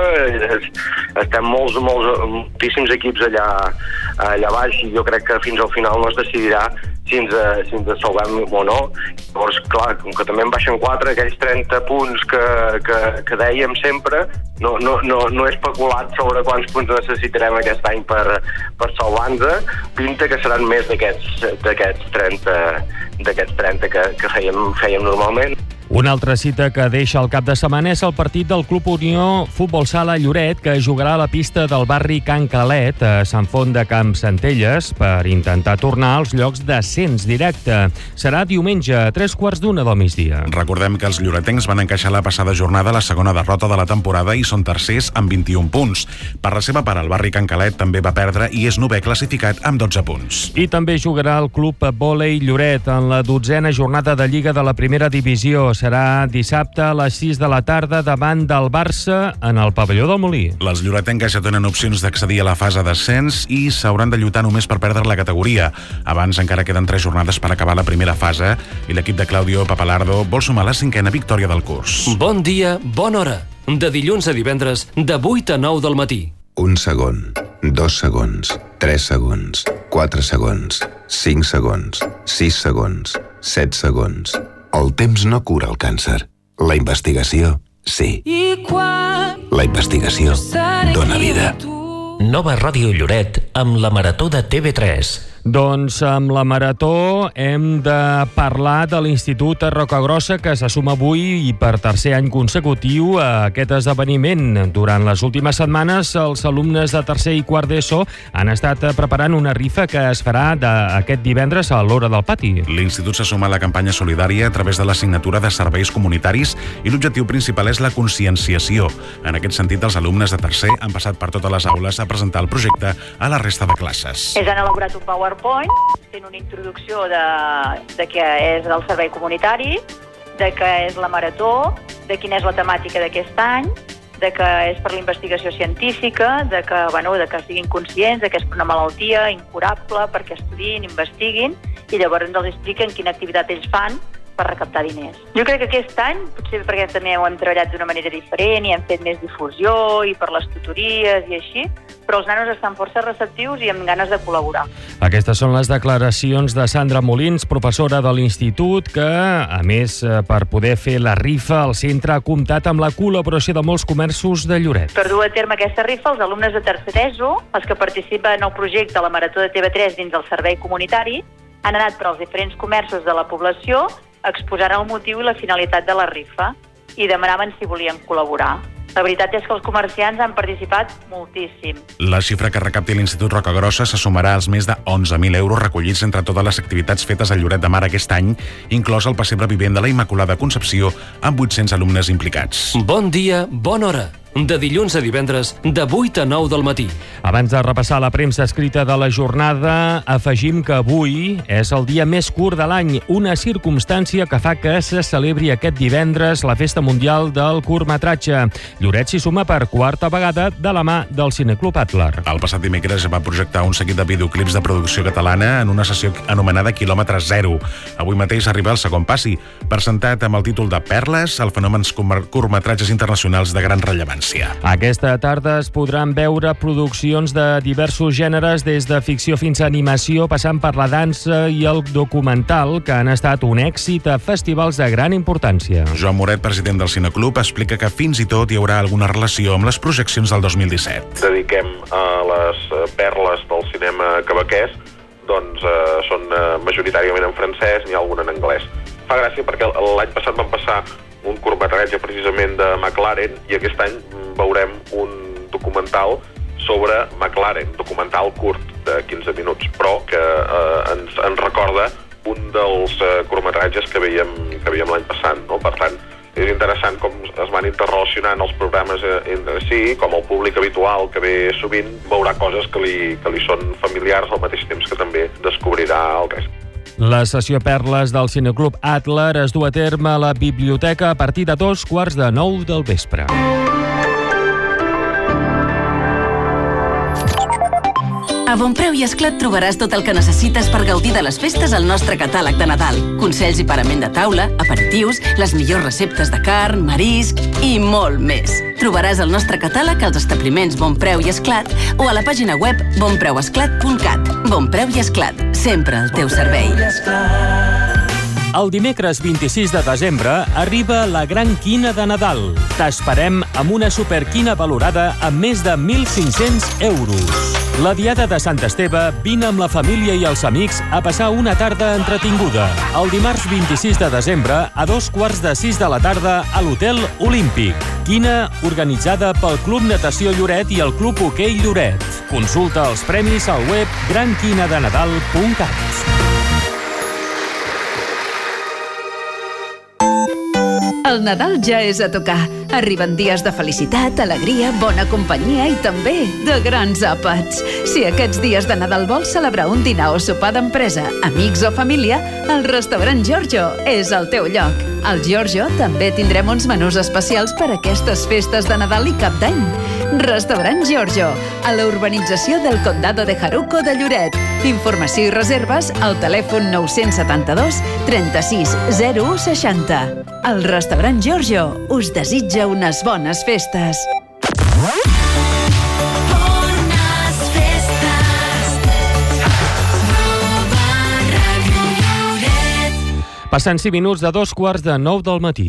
[SPEAKER 14] estem molts, molts moltíssims equips allà, allà baix, i jo crec que fins al final no es decidirà si ens, si ens salvem o no. Llavors, clar, com que també en baixen quatre, aquells trenta punts que, que, que dèiem sempre, no, no, no, no he especulat sobre quants punts necessitarem aquest any per, per salvar-nos. Pinta que seran més d'aquests d'aquests trenta, d'aquests trenta que, que fèiem, fèiem normalment.
[SPEAKER 4] Una altra cita que deixa el cap de setmana és el partit del Club Unió Futbol Sala Lloret, que jugarà a la pista del barri Can Calet, a Sant Font de Camp Centelles, per intentar tornar als llocs d'ascens directe. Serà diumenge a tres quarts d'una del migdia.
[SPEAKER 1] Recordem que els lloretencs van encaixar la passada jornada la segona derrota de la temporada i són tercers amb vint-i-un punts. Per la seva part, el barri Can Calet també va perdre i és novè classificat amb dotze punts.
[SPEAKER 4] I també jugarà el Club Vòlei Lloret en la dotzena jornada de Lliga de la Primera Divisió. Serà dissabte a les sis de la tarda davant del Barça en el pavelló del Molí.
[SPEAKER 1] Les lloretenques ja tenen opcions d'accedir a la fase d'ascens i s'hauran de lluitar només per perdre la categoria. Abans encara queden tres jornades per acabar la primera fase i l'equip de Claudio Papalardo vol sumar la cinquena victòria del curs.
[SPEAKER 2] Bon dia, bona hora. De dilluns a divendres, de vuit a nou del matí.
[SPEAKER 15] Un segon, dos segons, tres segons, quatre segons, cinc segons, sis segons, set segons. El temps no cura el càncer. La investigació, sí. La investigació dona vida.
[SPEAKER 9] Nova Ràdio Lloret amb la Marató de T V tres.
[SPEAKER 4] Doncs amb la Marató hem de parlar de l'Institut Rocagrossa, que se suma avui i per tercer any consecutiu a aquest esdeveniment. Durant les últimes setmanes, els alumnes de tercer i quart d'ESO han estat preparant una rifa que es farà aquest divendres a l'hora del pati.
[SPEAKER 1] L'Institut se suma a la campanya solidària a través de l'assignatura de serveis comunitaris i l'objectiu principal és la conscienciació. En aquest sentit, els alumnes de tercer han passat per totes les aules a presentar el projecte a la resta de classes.
[SPEAKER 16] Ells han elaborat un PowerPoint fent una introducció de, de què és el servei comunitari, de què és la Marató, de quina és la temàtica d'aquest any, de que és per la investigació científica, de que, bueno, de que siguin conscients de que és una malaltia incurable, perquè estudiïn, investiguin, i llavors ens els expliquen quina activitat ells fan per recaptar diners. Jo crec que aquest any, potser perquè també ho hem treballat d'una manera diferent i hem fet més difusió i per les tutories i així, però els nanos estan força receptius i amb ganes de col·laborar.
[SPEAKER 4] Aquestes són les declaracions de Sandra Molins, professora de l'Institut, que, a més, per poder fer la rifa, el centre ha comptat amb la col·laboració de molts comerços de Lloret.
[SPEAKER 16] Per dur a terme aquesta rifa, els alumnes de tercer d'ESO, els que participen al projecte La Marató de T V tres dins del servei comunitari, han anat per als diferents comerços de la població exposant el motiu i la finalitat de la rifa i demanaven si volien col·laborar. La veritat és que els comerciants han participat moltíssim.
[SPEAKER 1] La xifra que recapti l'Institut Rocagrossa se sumarà als més de onze mil euros recollits entre totes les activitats fetes a Lloret de Mar aquest any, inclòs el pessebre vivent de la Immaculada Concepció, amb vuit-cents alumnes implicats.
[SPEAKER 2] Bon dia, bona hora. De dilluns a divendres, de vuit a nou del matí.
[SPEAKER 4] Abans de repassar la premsa escrita de la jornada, afegim que avui és el dia més curt de l'any, una circumstància que fa que se celebri aquest divendres la Festa Mundial del Curtmetratge. Lloret s'hi suma per quarta vegada de la mà del Cineclub Atlar.
[SPEAKER 1] El passat dimecres va projectar un seguit de videoclips de producció catalana en una sessió anomenada Quilòmetre Zero. Avui mateix arriba el segon passi, presentat amb el títol de Perles, el fenòmens curtmetratges internacionals de gran rellevància.
[SPEAKER 4] Aquesta tarda es podran veure produccions de diversos gèneres, des de ficció fins a animació, passant per la dansa i el documental, que han estat un èxit a festivals de gran importància.
[SPEAKER 1] Joan Moret, president del Cineclub, explica que fins i tot hi haurà alguna relació amb les projeccions del dos mil disset.
[SPEAKER 17] Dediquem a les perles del cinema quebequès, doncs eh, són eh, majoritàriament en francès, n'hi ha alguna en anglès. Fa gràcia perquè l'any passat van passar un curtmetratge precisament de McLaren i aquest any veurem un documental sobre McLaren, documental curt de quinze minuts, però que eh, ens, ens recorda un dels eh, curtmetratges que veiem, que veiem l'any passat, no? Per tant, és interessant com es van interrelacionant els programes entre si, com el públic habitual que ve sovint veurà coses que li, que li són familiars al mateix temps que també descobrirà el rest.
[SPEAKER 4] La sessió Perles del Cineclub Atlar es du a terme a la biblioteca a partir de dos quarts de nou del vespre.
[SPEAKER 10] A Bonpreu i Esclat trobaràs tot el que necessites per gaudir de les festes al nostre catàleg de Nadal. Consells i parament de taula, aperitius, les millors receptes de carn, marisc i molt més. Trobaràs el nostre catàleg als establiments Bonpreu i Esclat o a la pàgina web bonpreu esclat punt cat. Bonpreu i Esclat, sempre al teu servei.
[SPEAKER 4] El dimecres vint-i-sis de desembre arriba la gran quina de Nadal. T'esperem amb una superquina valorada amb més de mil cinc-cents euros. La Diada de Sant Esteve, vine amb la família i els amics a passar una tarda entretinguda. El dimarts vint-i-sis de desembre, a dos quarts de sis de la tarda, a l'Hotel Olímpic. Quina organitzada pel Club Natació Lloret i el Club Hoquei Lloret. Consulta els premis al web gran quina de nadal punt cat.
[SPEAKER 10] El Nadal ja és a tocar. Arriben dies de felicitat, alegria, bona companyia i també de grans àpats. Si aquests dies de Nadal vols celebrar un dinar o sopar d'empresa, amics o família, el restaurant Giorgio és el teu lloc. Al Giorgio també tindrem uns menús especials per a aquestes festes de Nadal i Cap d'Any. Restaurant Giorgio, a la urbanització del Condado de Jaruco de Lloret. Informació i reserves al telèfon nou set dos, trenta-sis, zero u, seixanta. El restaurant Giorgio us desitja unes bones festes.
[SPEAKER 4] Passant cinc minuts de dos quarts de nou del matí.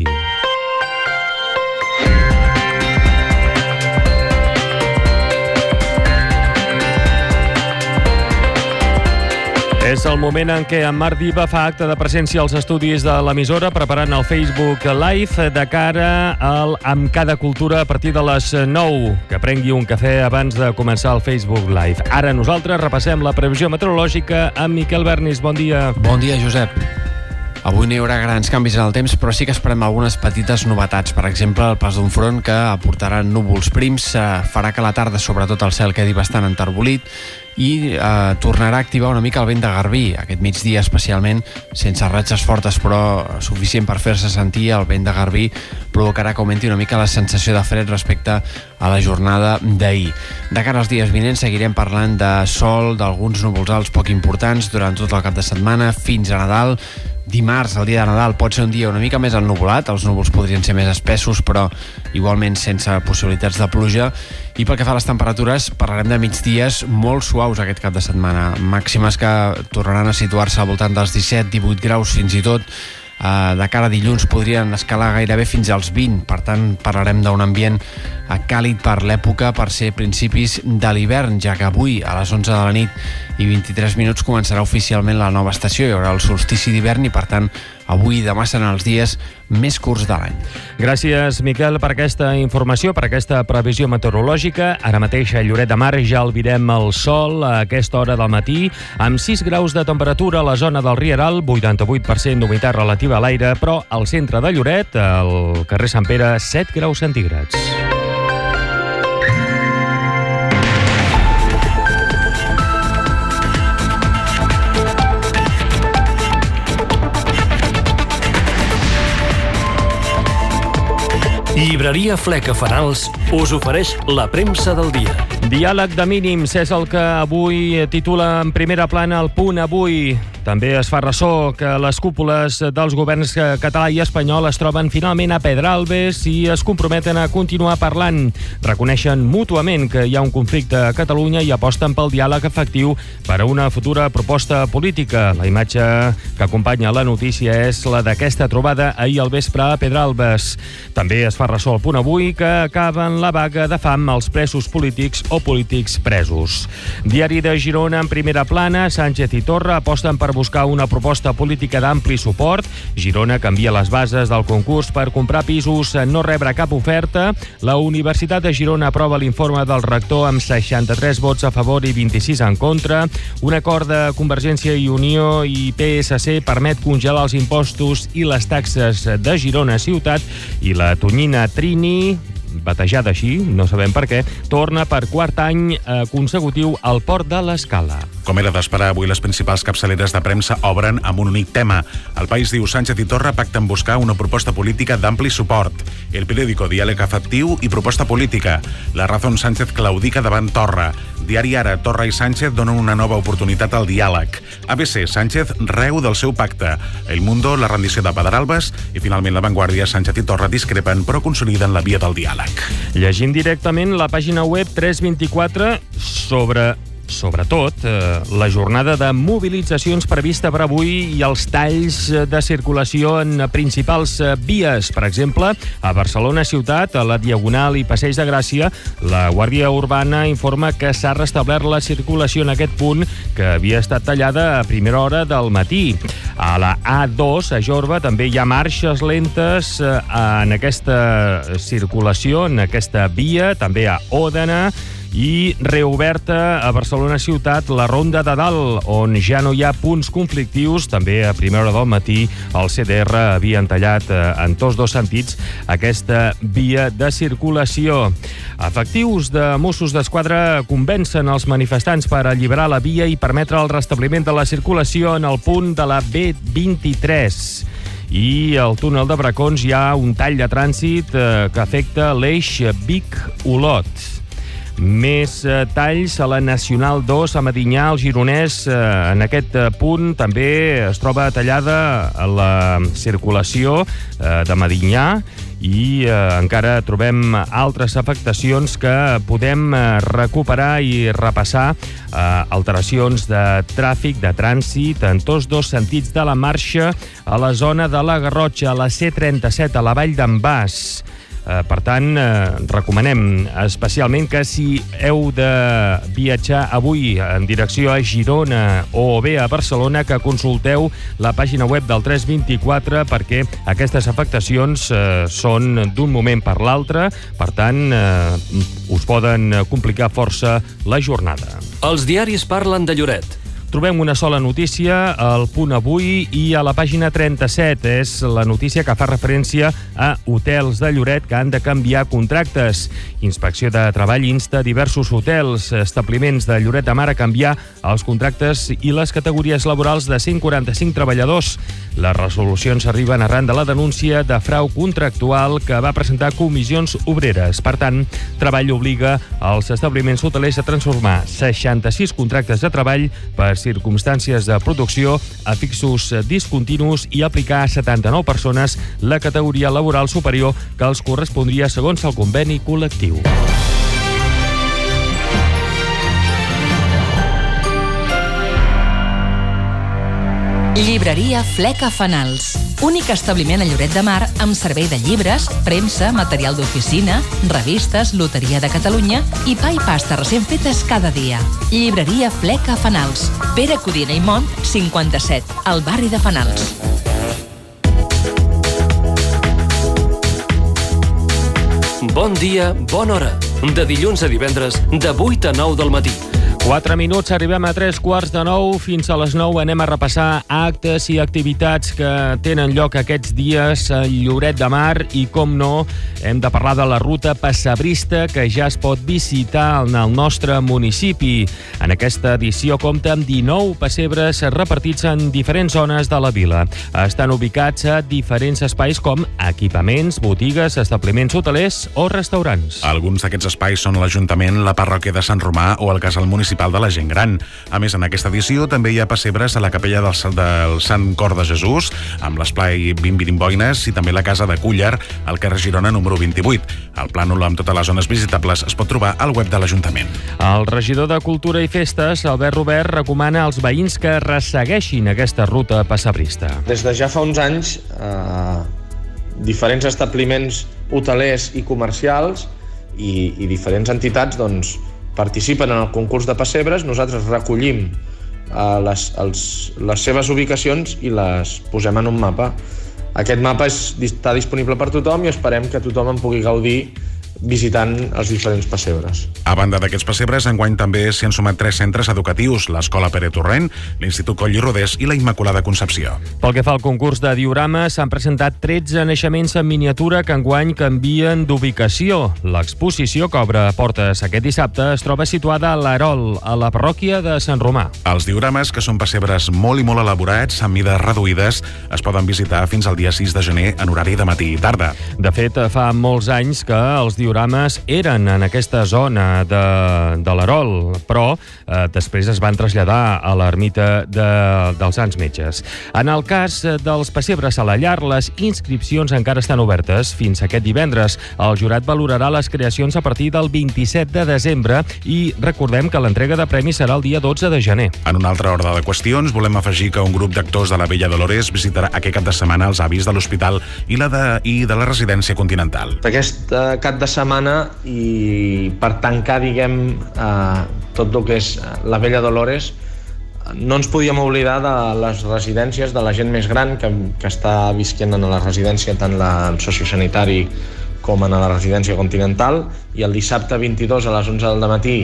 [SPEAKER 4] És el moment en què en Marc Diva fa acte de presència als estudis de l'emissora, preparant el Facebook Live de cara al Amb Cada Cultura a partir de les nou. Que prengui un cafè abans de començar el Facebook Live. Ara nosaltres repassem la previsió meteorològica amb Miquel Bernis. Bon dia.
[SPEAKER 5] Bon dia, Josep. Avui no hi haurà grans canvis en el temps, però sí que esperem algunes petites novetats. Per exemple, el pas d'un front que aportarà núvols prims, farà que a la tarda, sobretot, el cel quedi bastant enterbolit i eh, tornarà a activar una mica el vent de garbí, aquest migdia especialment, sense ratxes fortes, però suficient per fer-se sentir. El vent de garbí provocarà que augmenti una mica la sensació de fred respecte a la jornada d'ahir. De cara als dies vinents seguirem parlant de sol, d'alguns núvols alts poc importants durant tot el cap de setmana fins a Nadal. Dimarts, el dia de Nadal, pot ser un dia una mica més ennuvolat, els núvols podrien ser més espessos, però igualment sense possibilitats de pluja. I pel que fa a les temperatures, parlarem de migdies molt suaus aquest cap de setmana, màximes que tornaran a situar-se al voltant dels disset divuit graus fins i tot. De cara a dilluns podrien escalar gairebé fins als vint, per tant parlarem d'un ambient càlid per l'època, per ser principis de l'hivern, ja que avui a les onze de la nit i vint-i-tres minuts començarà oficialment la nova estació. Hi haurà el solstici d'hivern i per tant avui i demà seran els dies més curts de l'any.
[SPEAKER 4] Gràcies, Miquel, per aquesta informació, per aquesta previsió meteorològica. Ara mateix a Lloret de Mar ja albirem el sol a aquesta hora del matí, amb sis graus de temperatura a la zona del Rieral, vuitanta-vuit per cent d'humitat relativa a l'aire, però al centre de Lloret, al carrer Sant Pere, set graus centígrads.
[SPEAKER 2] Llibreria Fleca Fanals us ofereix la premsa del dia.
[SPEAKER 4] Diàleg de mínims és el que avui titula en primera plana el Punt Avui. També es fa ressò que les cúpules dels governs català i espanyol es troben finalment a Pedralbes i es comprometen a continuar parlant. Reconeixen mútuament que hi ha un conflicte a Catalunya i aposten pel diàleg efectiu per a una futura proposta política. La imatge que acompanya la notícia és la d'aquesta trobada ahir al vespre a Pedralbes. També es fa ressò al Punt Avui que acaben la vaga de fam als presos polítics o polítics presos. Diari de Girona en primera plana, Sánchez i Torra aposten per buscar una proposta política d'ampli suport. Girona canvia les bases del concurs per comprar pisos, no rebre cap oferta. La Universitat de Girona aprova l'informe del rector amb seixanta-tres vots a favor i vint-i-sis en contra. Un acord de Convergència i Unió i P S C permet congelar els impostos i les taxes de Girona ciutat i la tonyina Trini, batejada així, no sabem per què, torna per quart any eh, consecutiu al Port de l'Escala.
[SPEAKER 1] Com era d'esperar, avui les principals capçaleres de premsa obren amb un únic tema. El País diu Sánchez i Torra pacten buscar una proposta política d'ampli suport. El Periódico, diàleg efectiu i proposta política. La Razón, Sánchez claudica davant Torra. Diari Ara, Torra i Sánchez donen una nova oportunitat al diàleg. A B C, Sánchez reu del seu pacte. El Mundo, la rendició de Pedralbes i finalment La Vanguardia, Sánchez i Torra discrepen però consoliden la via del diàleg.
[SPEAKER 4] Llegim directament la pàgina web tres vint-i-quatre sobre... sobretot, eh, la jornada de mobilitzacions prevista per avui i els talls de circulació en principals eh, vies. Per exemple, a Barcelona ciutat, a la Diagonal i Passeig de Gràcia, la Guàrdia Urbana informa que s'ha restablert la circulació en aquest punt que havia estat tallada a primera hora del matí. A la A dos, a Jorba, també hi ha marxes lentes eh, en aquesta circulació, en aquesta via, també a Òdena, i reoberta a Barcelona ciutat la Ronda de Dalt, on ja no hi ha punts conflictius. També a primera hora del matí el C D R havien tallat en tots dos sentits aquesta via de circulació. Efectius de Mossos d'Esquadra convencen els manifestants per alliberar la via i permetre el restabliment de la circulació en el punt de la B vint-i-tres. I al túnel de Bracons hi ha un tall de trànsit eh, que afecta l'eix Vic-Olot. Més eh, talls a la Nacional dos a Medinyà, al Gironès. Eh, en aquest eh, punt també es troba tallada la circulació eh, de Medinyà i eh, encara trobem altres afectacions que podem eh, recuperar i repassar. Eh, alteracions de tràfic, de trànsit en tots dos sentits de la marxa a la zona de la Garrotxa, a la C trenta-set, a la Vall d'en Bas. Eh, per tant, eh, recomanem especialment que si heu de viatjar avui en direcció a Girona o bé a Barcelona, que consulteu la pàgina web del tres vint-i-quatre perquè aquestes afectacions eh, són d'un moment per l'altre, per tant, eh, us poden complicar força la jornada.
[SPEAKER 2] Els diaris parlen de Lloret.
[SPEAKER 4] Trobem una sola notícia al Punt Avui i a la pàgina trenta-set. És la notícia que fa referència a hotels de Lloret que han de canviar contractes. Inspecció de Treball insta diversos hotels, establiments de Lloret de Mar a canviar els contractes i les categories laborals de cent quaranta-cinc treballadors. Les resolucions arriben arran de la denúncia de frau contractual que va presentar Comissions Obreres. Per tant, Treball obliga els establiments hotelers a transformar seixanta-sis contractes de treball per circumstàncies de producció a fixos discontinus i aplicar a setanta-nou persones la categoria laboral superior que els correspondria segons el conveni col·lectiu.
[SPEAKER 18] Llibreria Fleca Fanals. Únic establiment a Lloret de Mar amb servei de llibres, premsa, material d'oficina, revistes, loteria de Catalunya i pa i pasta recent fetes cada dia. Llibreria Fleca Fanals. Pere Codina i Mont, cinquanta-set, al barri de Fanals.
[SPEAKER 2] Bon dia, bona hora. De dilluns a divendres, de vuit a nou del matí.
[SPEAKER 4] Quatre minuts, arribem a tres quarts de nou. Fins a les nou anem a repassar actes i activitats que tenen lloc aquests dies a Lloret de Mar i, com no, hem de parlar de la ruta pessebrista que ja es pot visitar en el nostre municipi. En aquesta edició compta amb dinou pessebres repartits en diferents zones de la vila. Estan ubicats a diferents espais com equipaments, botigues, establiments hotelers o restaurants.
[SPEAKER 1] Alguns d'aquests espais són l'Ajuntament, la parròquia de Sant Romà o el casal municipal de la gent gran. A més, en aquesta edició també hi ha pessebres a la capella del, del Sant Cor de Jesús, amb l'esplai vint Birimboines i també la casa de Cúller, al carrer Girona número vint-i-vuit. El plànol amb totes les zones visitables es pot trobar al web de l'Ajuntament.
[SPEAKER 4] El regidor de Cultura i Festes, Albert Robert, recomana als veïns que ressegueixin aquesta ruta pessebrista.
[SPEAKER 19] Des de ja fa uns anys, eh, diferents establiments hotelers i comercials i, i diferents entitats, doncs, participen en el concurs de pessebres. Nosaltres recollim eh, les, els, les seves ubicacions i les posem en un mapa. Aquest mapa és, està disponible per tothom i esperem que tothom en pugui gaudir visitant els diferents pessebres.
[SPEAKER 1] A banda d'aquests pessebres, enguany també s'hi han sumat tres centres educatius, l'Escola Pere Torrent, l'Institut Coll i Rodés i la Immaculada Concepció.
[SPEAKER 4] Pel que fa al concurs de diorames, s'han presentat tretze naixements en miniatura que enguany canvien d'ubicació. L'exposició, que obre portes aquest dissabte, es troba situada a l'Arol, a la parròquia de Sant Romà.
[SPEAKER 1] Els diorames, que són pessebres molt i molt elaborats, amb mides reduïdes, es poden visitar fins al dia sis de gener en horari de matí i tarda.
[SPEAKER 4] De fet, fa molts anys que els diorames eren en aquesta zona de, de l'Arol, però eh, després es van traslladar a l'ermita de, dels Sants Metges. En el cas dels pessebres a la llar, les inscripcions encara estan obertes fins aquest divendres. El jurat valorarà les creacions a partir del vint-i-set de desembre i recordem que l'entrega de premis serà el dia dotze de gener.
[SPEAKER 1] En una altra ordre de qüestions, volem afegir que un grup d'actors de la Vella Dolores visitarà aquest cap de setmana els avis de l'Hospital i, la de, i de la Residència Continental.
[SPEAKER 19] Aquest uh, cap de setmana, i per tancar, diguem, eh, tot el que és la Vella Dolores, no ens podíem oblidar de les residències de la gent més gran que, que està visquent en la residència, tant la, el sociosanitari com en la residència Continental, i el dissabte vint-i-dos a les onze del matí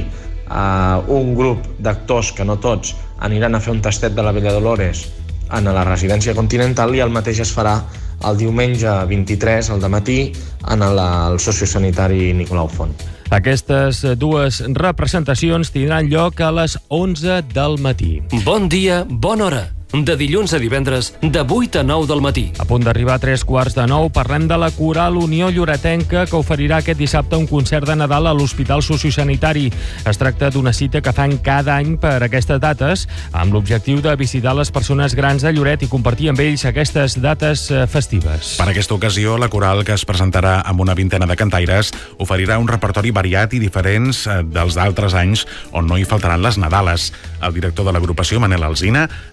[SPEAKER 19] eh, un grup d'actors, que no tots, aniran a fer un tastet de la Vella Dolores en la residència Continental, i el mateix es farà el diumenge vint-i-tres, al dematí, en el, el sociosanitari Nicolau Font.
[SPEAKER 4] Aquestes dues representacions tindran lloc a les onze del matí.
[SPEAKER 2] Bon dia, bona hora. De dilluns a divendres, de vuit a nou del matí.
[SPEAKER 4] A punt d'arribar a tres quarts de nou, parlem de la Coral Unió Lloretenca, que oferirà aquest dissabte un concert de Nadal a l'Hospital Sociosanitari. Es tracta d'una cita que fan cada any per aquestes dates, amb l'objectiu de visitar les persones grans de Lloret i compartir amb ells aquestes dates festives.
[SPEAKER 1] Per aquesta ocasió, la Coral, que es presentarà amb una vintena de cantaires, oferirà un repertori variat i diferents dels d'altres anys, on no hi faltaran les Nadales. El director de l'agrupació, Manel Alsina, en dona més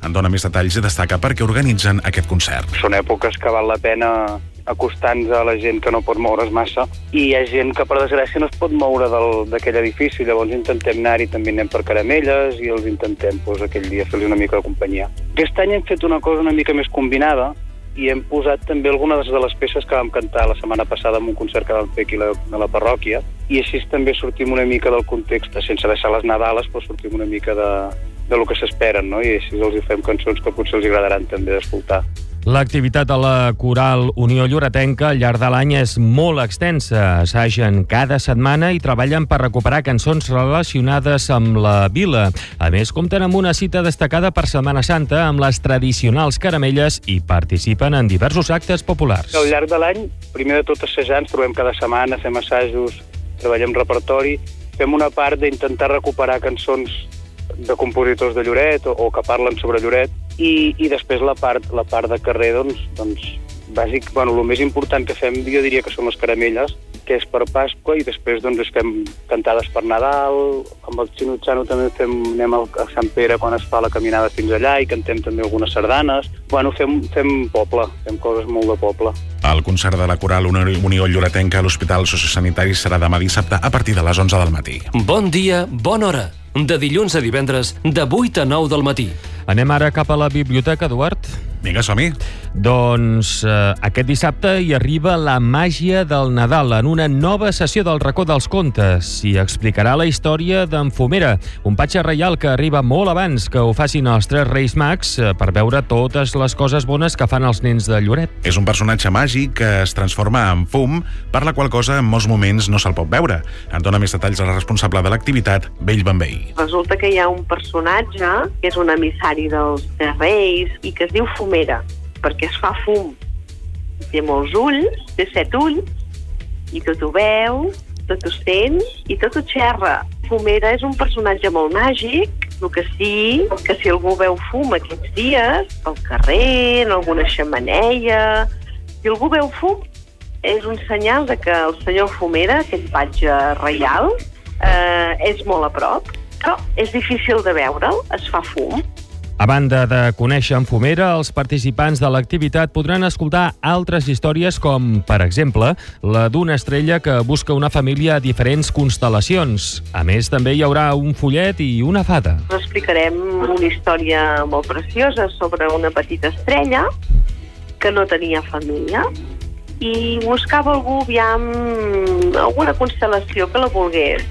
[SPEAKER 1] detalls i destaca per què organitzen aquest concert.
[SPEAKER 20] Són èpoques que val la pena acostar-nos a la gent que no pot moure's massa, i hi ha gent que, per desgràcia, no es pot moure del- d'aquell edifici, llavors intentem anar-hi, també anem per caramelles i els intentem doncs, aquell dia fer-los una mica de companyia. Aquest any hem fet una cosa una mica més combinada i hem posat també algunes de les peces que vam cantar la setmana passada en un concert que vam fer aquí a la, a la parròquia, i així també sortim una mica del context, sense deixar les Nadales, però sortim una mica de, de lo que s'esperen, no? I així els hi fem cançons que potser els agradaran també d'escoltar.
[SPEAKER 4] L'activitat de la Coral Unió Lloretenca al llarg de l'any és molt extensa. Assagen cada setmana i treballen per recuperar cançons relacionades amb la vila. A més, compten amb una cita destacada per Setmana Santa amb les tradicionals caramelles i participen en diversos actes populars.
[SPEAKER 20] Al llarg de l'any, primer de tot assajar, ens trobem cada setmana, fem assajos, treballem repertori, fem una part d'intentar recuperar cançons de compositors de Lloret o, o que parlen sobre Lloret, i, i després la part, la part de carrer, doncs, doncs bàsic, bueno, el més important que fem, jo diria que són les caramelles, que és per Pasqua, i després doncs fem cantades per Nadal, amb el Xino Xano també fem, anem a Sant Pere quan es fa la caminada fins allà i cantem també algunes sardanes. Bueno, fem, fem poble, fem coses molt de poble.
[SPEAKER 1] El concert de la Coral Unió Lloretenca a l'Hospital Sociosanitari serà demà dissabte a partir de les onze del matí.
[SPEAKER 2] Bon dia, bona hora. De dilluns a divendres, de vuit a nou del matí.
[SPEAKER 4] Anem ara cap a la biblioteca, Eduard.
[SPEAKER 1] Vinga, som-hi.
[SPEAKER 4] Doncs eh, aquest dissabte hi arriba la màgia del Nadal en una nova sessió del Racó dels Contes. S'hi explicarà la història d'en Fumera, un patge reial que arriba molt abans que ho facin els tres Reis Mags eh, per veure totes les coses bones que fan els nens de Lloret.
[SPEAKER 1] És un personatge màgic que es transforma en fum, per la qual cosa en molts moments no se'l pot veure. En dona més detalls el responsable de l'activitat, Bell Benvei.
[SPEAKER 21] Resulta que hi ha un personatge que és un emissari dels tres Reis i que es diu Fumera, perquè es fa fum. Té molts ulls, té set ulls, i tot ho veu, tot ho sent i tot ho xerra. Fumera és un personatge molt màgic, el que sí, que si algú veu fum aquests dies, al carrer, en alguna xemeneia, si algú veu fum, és un senyal de que el senyor Fumera, aquest patge reial, eh, és molt a prop, però és difícil de veure'l, es fa fum.
[SPEAKER 4] A banda de conèixer en Fumera, els participants de l'activitat podran escoltar altres històries com, per exemple, la d'una estrella que busca una família a diferents constel·lacions. A més, també hi haurà un follet i una fada.
[SPEAKER 21] Us explicarem una història molt preciosa sobre una petita estrella que no tenia família i buscava algú, aviam, alguna constel·lació que la volgués.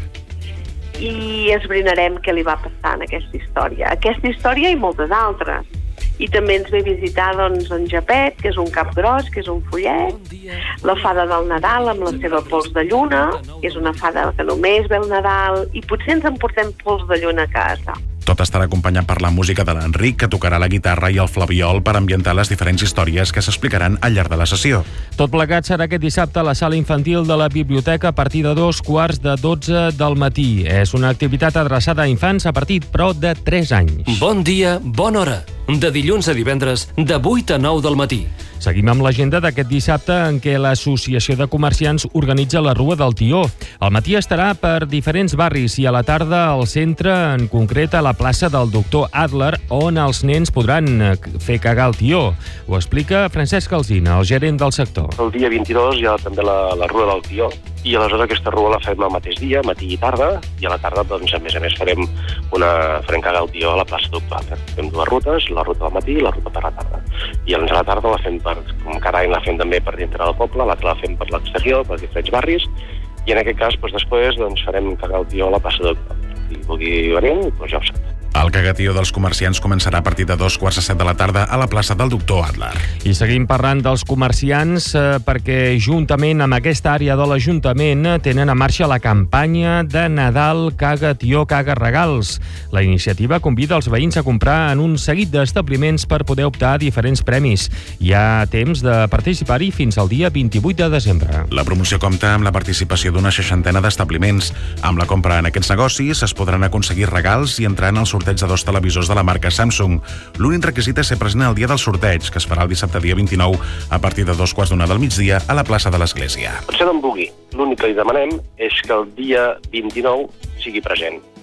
[SPEAKER 21] I esbrinarem què li va passar en aquesta història. Aquesta història i moltes altres. I també ens ve visitar doncs, en Japet, que és un cap gros, que és un follet, la fada del Nadal amb la seva pols de lluna, que és una fada que només ve el Nadal, i potser ens emportem pols de lluna a casa.
[SPEAKER 1] Tot estarà acompanyat per la música de l'Enric, que tocarà la guitarra i el flabiol per ambientar les diferents històries que s'explicaran al llarg de la sessió.
[SPEAKER 4] Tot plegat serà aquest dissabte a la sala infantil de la biblioteca a partir de dos quarts de dotze del matí. És una activitat adreçada a infants a partir, però, de tres anys.
[SPEAKER 2] Bon dia, bona hora. De dilluns a divendres, de vuit a nou del matí.
[SPEAKER 4] Seguim amb l'agenda d'aquest dissabte en què l'Associació de Comerciants organitza la Rua del Tió. Al matí estarà per diferents barris i a la tarda al centre, en concret a la plaça del Doctor Adler, on els nens podran fer cagar el tió. Ho explica Francesc Alsina, el gerent del sector.
[SPEAKER 22] El dia vint-i-dos hi ha també la, la Rua del Tió, i aleshores aquesta rua la fem el mateix dia, matí i tarda, i a la tarda, doncs, a més a més, farem, una, farem cagar el tió a la plaça Doctor Adler. Fem dues rutes, la ruta del matí i la ruta per la tarda. I llavors a la tarda la fem per, com cada any la fem també per dintre del poble, l'altra la fem per l'exterior, per diferents barris, i en aquest cas, doncs, després, doncs, farem cagar el tió a la plaça Doctor Adler. Qui vulgui venir, doncs ja ho sap.
[SPEAKER 1] El cagatió dels comerciants començarà a partir de dos quarts de set de la tarda a la plaça del Doctor Adler.
[SPEAKER 4] I seguim parlant dels comerciants eh, perquè juntament amb aquesta àrea de l'Ajuntament tenen en marxa la campanya de Nadal Caga Tió Caga Regals. La iniciativa convida els veïns a comprar en un seguit d'establiments per poder optar a diferents premis. Hi ha temps de participar-hi fins al dia vint-i-vuit de desembre.
[SPEAKER 1] La promoció compta amb la participació d'una seixantena d'establiments. Amb la compra en aquests negocis es podran aconseguir regals i entrar en el sorteig de dos televisors de la marca Samsung. L'únic requisit és ser present el dia del sorteig, que es farà el dissabte dia vint-i-nou a partir de dos quarts d'una del migdia a la plaça de l'Església.
[SPEAKER 22] Potser d'en vulgui. L'únic que li demanem és que el dia vint-i-nou sigui present.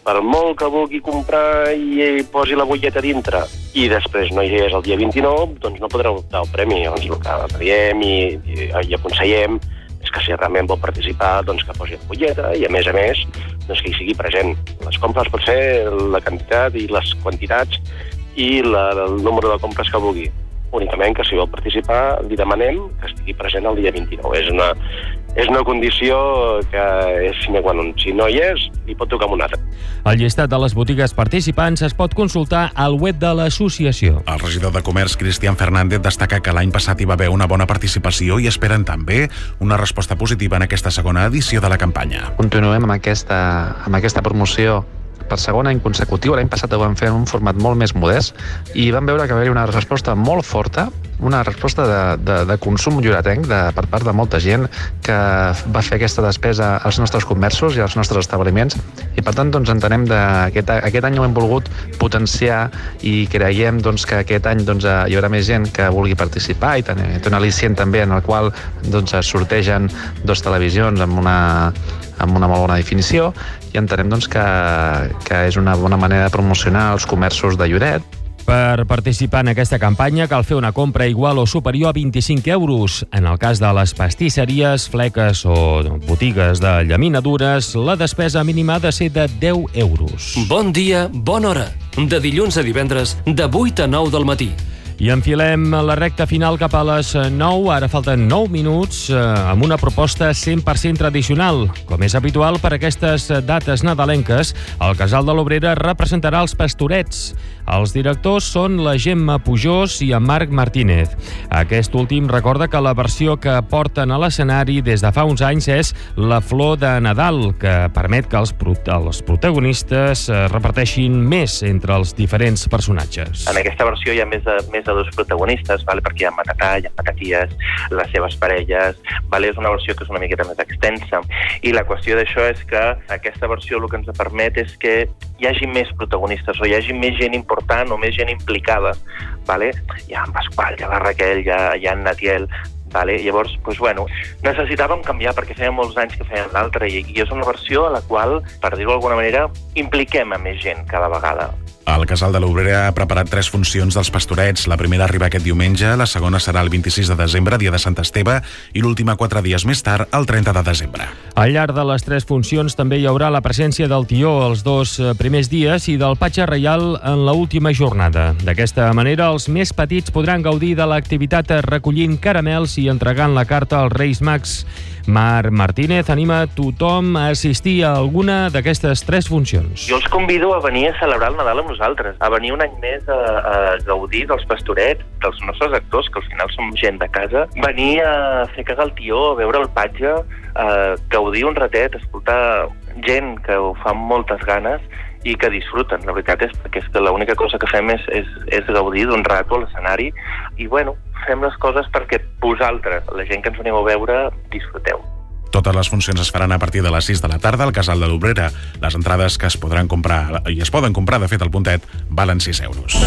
[SPEAKER 22] per molt que vulgui comprar i posi la butlleta dintre i després no hi és el dia vint-i-nou, doncs no podrà optar al premi. Llavors el que diem i, i, i aconsellem és que si realment vol participar, doncs que posi la butlleta i, a més a més, doncs que hi sigui present. Les compres pot ser la quantitat i les quantitats i la, el número de compres que vulgui. Únicament que si vol participar li demanem que estigui present el dia vint-i-nou. És una, és una condició que és sine qua non. Si no hi és, li pot tocar amb un altre.
[SPEAKER 4] El llistat de les botigues participants es pot consultar al web de l'associació.
[SPEAKER 1] El regidor de Comerç, Cristian Fernández, destaca que l'any passat hi va haver una bona participació i esperen també una resposta positiva en aquesta segona edició de la campanya.
[SPEAKER 6] Continuem amb aquesta, amb aquesta promoció per segon any consecutiu. L'any passat ho vam fer en un format molt més modest i vam veure que va haver una resposta molt forta, una resposta de, de, de consum lloretenc de, per part de molta gent que va fer aquesta despesa als nostres comerços i als nostres establiments, i per tant doncs, entenem que aquest, aquest any ho hem volgut potenciar i creiem doncs, que aquest any doncs, hi haurà més gent que vulgui participar i té un al·licient també en el qual doncs, es sortegen dos televisions amb una, amb una molt bona definició, i entenem doncs, que, que és una bona manera de promocionar els comerços de Lloret.
[SPEAKER 4] Per participar en aquesta campanya cal fer una compra igual o superior a vint-i-cinc euros. En el cas de les pastisseries, fleques o botigues de llaminadures, la despesa mínima ha de ser de deu euros.
[SPEAKER 2] Bon dia, bona hora. De dilluns a divendres, de vuit a nou del matí.
[SPEAKER 4] I enfilem la recta final cap a les nou, ara falten nou minuts, eh, amb una proposta cent per cent tradicional. Com és habitual per aquestes dates nadalenques, el Casal de l'Obrera representarà els Pastorets. Els directors són la Gemma Pujós i en Marc Martínez. Aquest últim recorda que la versió que porten a l'escenari des de fa uns anys és la Flor de Nadal, que permet que els, els protagonistes reparteixin més entre els diferents personatges.
[SPEAKER 7] En aquesta versió hi ha més de, més de dos protagonistes, vale? Perquè hi ha Matatà, hi ha Mataties, les seves parelles, vale? És una versió que és una miqueta més extensa. I la qüestió d'això és que aquesta versió el que ens permet és que hi hagi més protagonistes o hi hagi més gent important o més gent implicada. Vale? Hi ha en Pasqual, hi ha la Raquel, hi ha, hi ha en Natiel. Vale? Llavors, doncs, bueno, necessitàvem canviar perquè feia molts anys que fèiem l'altra i, i és una versió a la qual, per dir-ho d'alguna manera, impliquem a més gent cada vegada.
[SPEAKER 1] El Casal de l'Obrera ha preparat tres funcions dels Pastorets. La primera arriba aquest diumenge, la segona serà el vint-i-sis de desembre, dia de Sant Esteve, i l'última quatre dies més tard, el trenta de desembre.
[SPEAKER 4] Al llarg de les tres funcions també hi haurà la presència del Tió els dos primers dies i del Patge Reial en l'última jornada. D'aquesta manera, els més petits podran gaudir de l'activitat recollint caramels i entregant la carta als Reis Mags. Marc Martínez anima tothom a assistir a alguna d'aquestes tres funcions.
[SPEAKER 7] Jo els convido a venir a celebrar el Nadal amb nosaltres, a venir un any més a, a gaudir dels Pastorets, dels nostres actors, que al final som gent de casa, venir a fer cagar el Tió, a veure el Patge, a gaudir un ratet, a escoltar gent que ho fa amb moltes ganes i que disfruten. La veritat és que, és que l'única cosa que fem és, és, és gaudir d'un rato a l'escenari i, bueno, fem les coses perquè vosaltres, la gent que ens veniu a veure, disfruteu.
[SPEAKER 1] Totes les funcions es faran a partir de les sis de la tarda al Casal de l'Obrera. Les entrades que es podran comprar, i es poden comprar, de fet, al puntet, valen sis euros.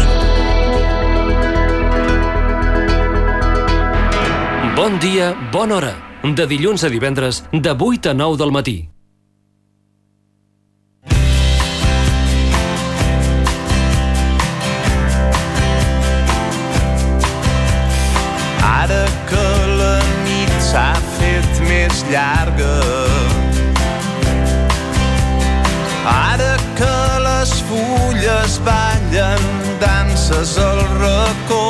[SPEAKER 2] Bon dia, bona hora. De dilluns a divendres, de vuit a nou del matí.
[SPEAKER 23] Ara que la nit s'ha fet més llarga, ara que les fulles ballen danses al racó,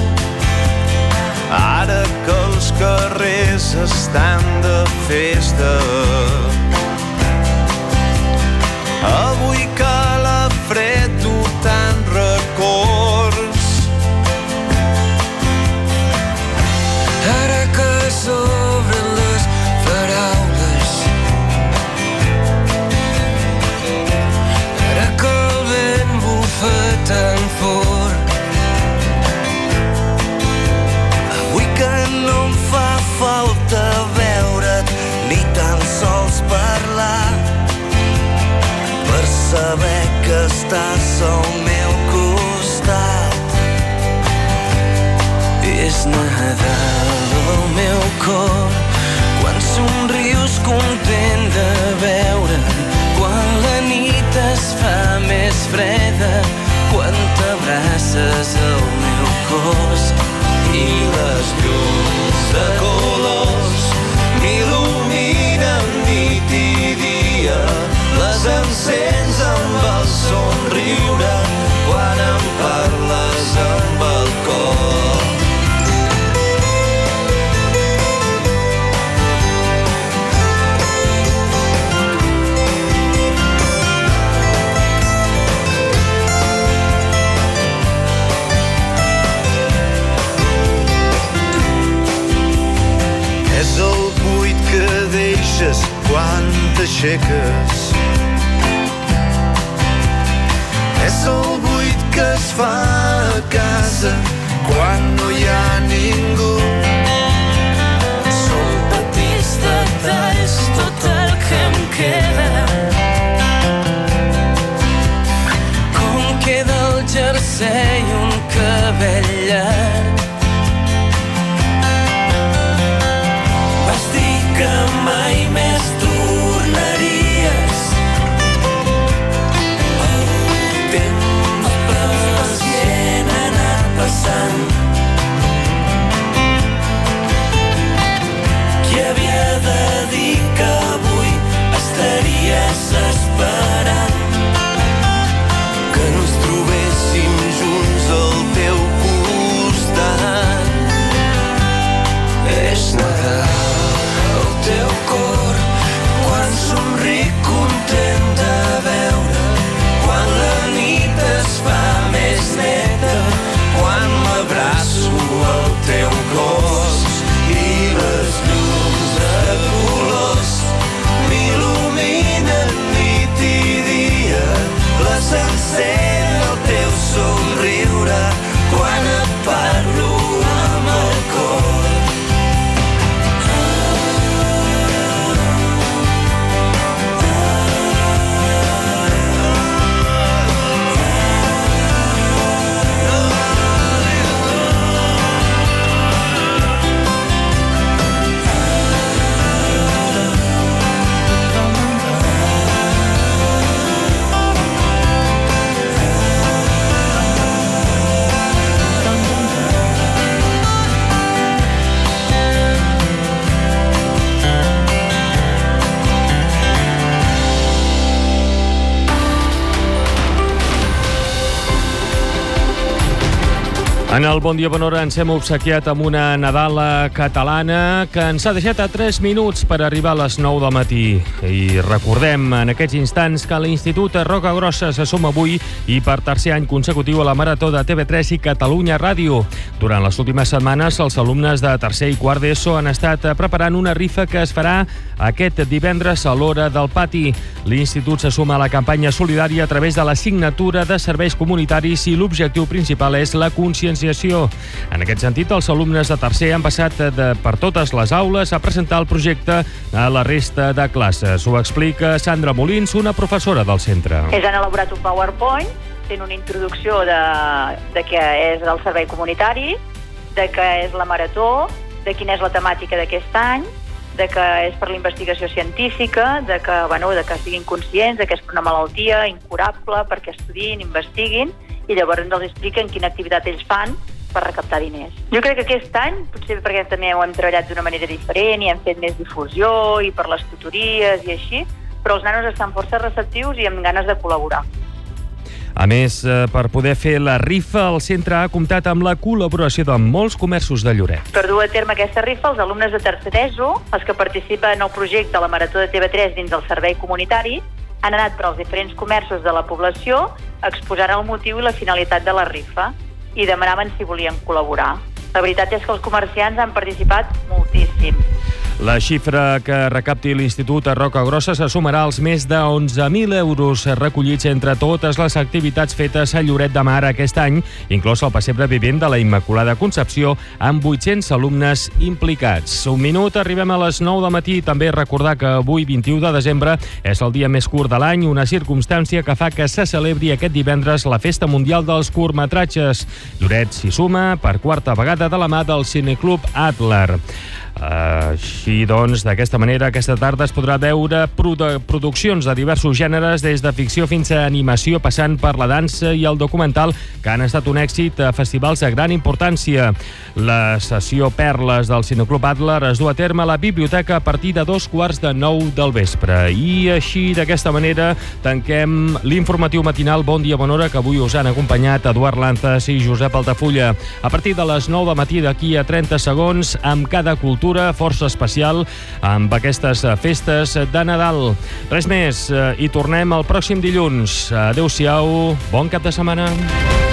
[SPEAKER 23] ara que els carrers estan de festa, avui que la fred du tant records, ara que s'obren les paraules, ara que el vent bufa tan fort, avui que no em fa falta veure't ni tan sols parlar per saber que estàs al meu costat. És Nadal al meu cor quan somrius content de veure, quan la nit es fa passes el meu cos i les llums de colors m'il·luminen nit i dia, les encens amb el somriure quan em parles amb el cor. És el buit que deixes quan t'aixeques. És el buit que es fa a casa quan no hi ha ningú. Són petits detalls tot el que em queda. Com queda el jersei, un cabell llarg. Vas dir que mai més tornaries. El temps pacient ha anat passant. Qui havia de dir que avui estaries esperant que ens trobéssim junts al teu costat? És Nadal, el teu cor, quan somric content de veure, quan la nit es fa més neta, quan m'abraço al teu cos i les llums de colors m'il·luminen nit i dia, les encén el teu somriure quan et parlo amb el cor.
[SPEAKER 4] En el Bon Dia Bon Hora ens hem obsequiat amb una Nadala catalana que ens ha deixat a tres minuts per arribar a les nou del matí. I recordem en aquests instants que l'Institut Roca Grossa se suma avui i per tercer any consecutiu a la Marató de T V tres i Catalunya Ràdio. Durant les últimes setmanes, els alumnes de tercer i quart d'ESO han estat preparant una rifa que es farà aquest divendres a l'hora del pati. L'Institut se suma a la campanya solidària a través de la signatura de serveis comunitaris i l'objectiu principal és la conscienciació. En aquest sentit, els alumnes de tercer han passat de, per totes les aules a presentar el projecte a la resta de classes. Ho explica Sandra Molins, una professora del centre.
[SPEAKER 16] Ells han elaborat un PowerPoint fent una introducció de, de què és el servei comunitari, de què és la marató, de quina és la temàtica d'aquest any, de que és per la investigació científica, de que, bueno, de que siguin conscients de que és per una malaltia incurable, perquè estudin, investiguin, i llavors ens expliquen quina activitat ells fan per recaptar diners. Jo crec que aquest any, potser perquè també ho hem treballat d'una manera diferent i hem fet més difusió i per les tutories i així, però els nanos estan força receptius i amb ganes de col·laborar.
[SPEAKER 4] A més, per poder fer la rifa, el centre ha comptat amb la col·laboració de molts comerços de Lloret.
[SPEAKER 16] Per dur a terme aquesta rifa, els alumnes de tercer d'ESO, els que participen en el projecte La Marató de T V tres dins del servei comunitari, han anat per als diferents comerços de la població exposant el motiu i la finalitat de la rifa i demanaven si volien col·laborar. La veritat és que els comerciants han participat moltíssim.
[SPEAKER 4] La xifra que recapti l'Institut a Roca Grossa se sumarà als més de onze mil euros recollits entre totes les activitats fetes a Lloret de Mar aquest any, inclòs el pessebre vivent de la Immaculada Concepció, amb vuit-cents alumnes implicats. Un minut, arribem a les nou del matí. També recordar que avui, vint-i-u de desembre, és el dia més curt de l'any, una circumstància que fa que se celebri aquest divendres la Festa Mundial dels Curtmetratges. Lloret s'hi suma per quarta vegada de la mà del Cineclub Adler. Uh, Així doncs, d'aquesta manera, aquesta tarda es podrà veure produ produccions de diversos gèneres, des de ficció fins a animació, passant per la dansa i el documental, que han estat un èxit a festivals de gran importància. La sessió Perles del Cineclub Adler es du a terme a la biblioteca a partir de dos quarts de nou del vespre. I així, d'aquesta manera, tanquem l'informatiu matinal Bon dia, bona hora, que avui us han acompanyat Eduard Lanzas i Josep Altafulla. A partir de les nou del matí, d'aquí a trenta segons, amb cada cultura força especial, amb aquestes festes de Nadal. Res més, i tornem el pròxim dilluns. Adéu-siau, bon cap de setmana.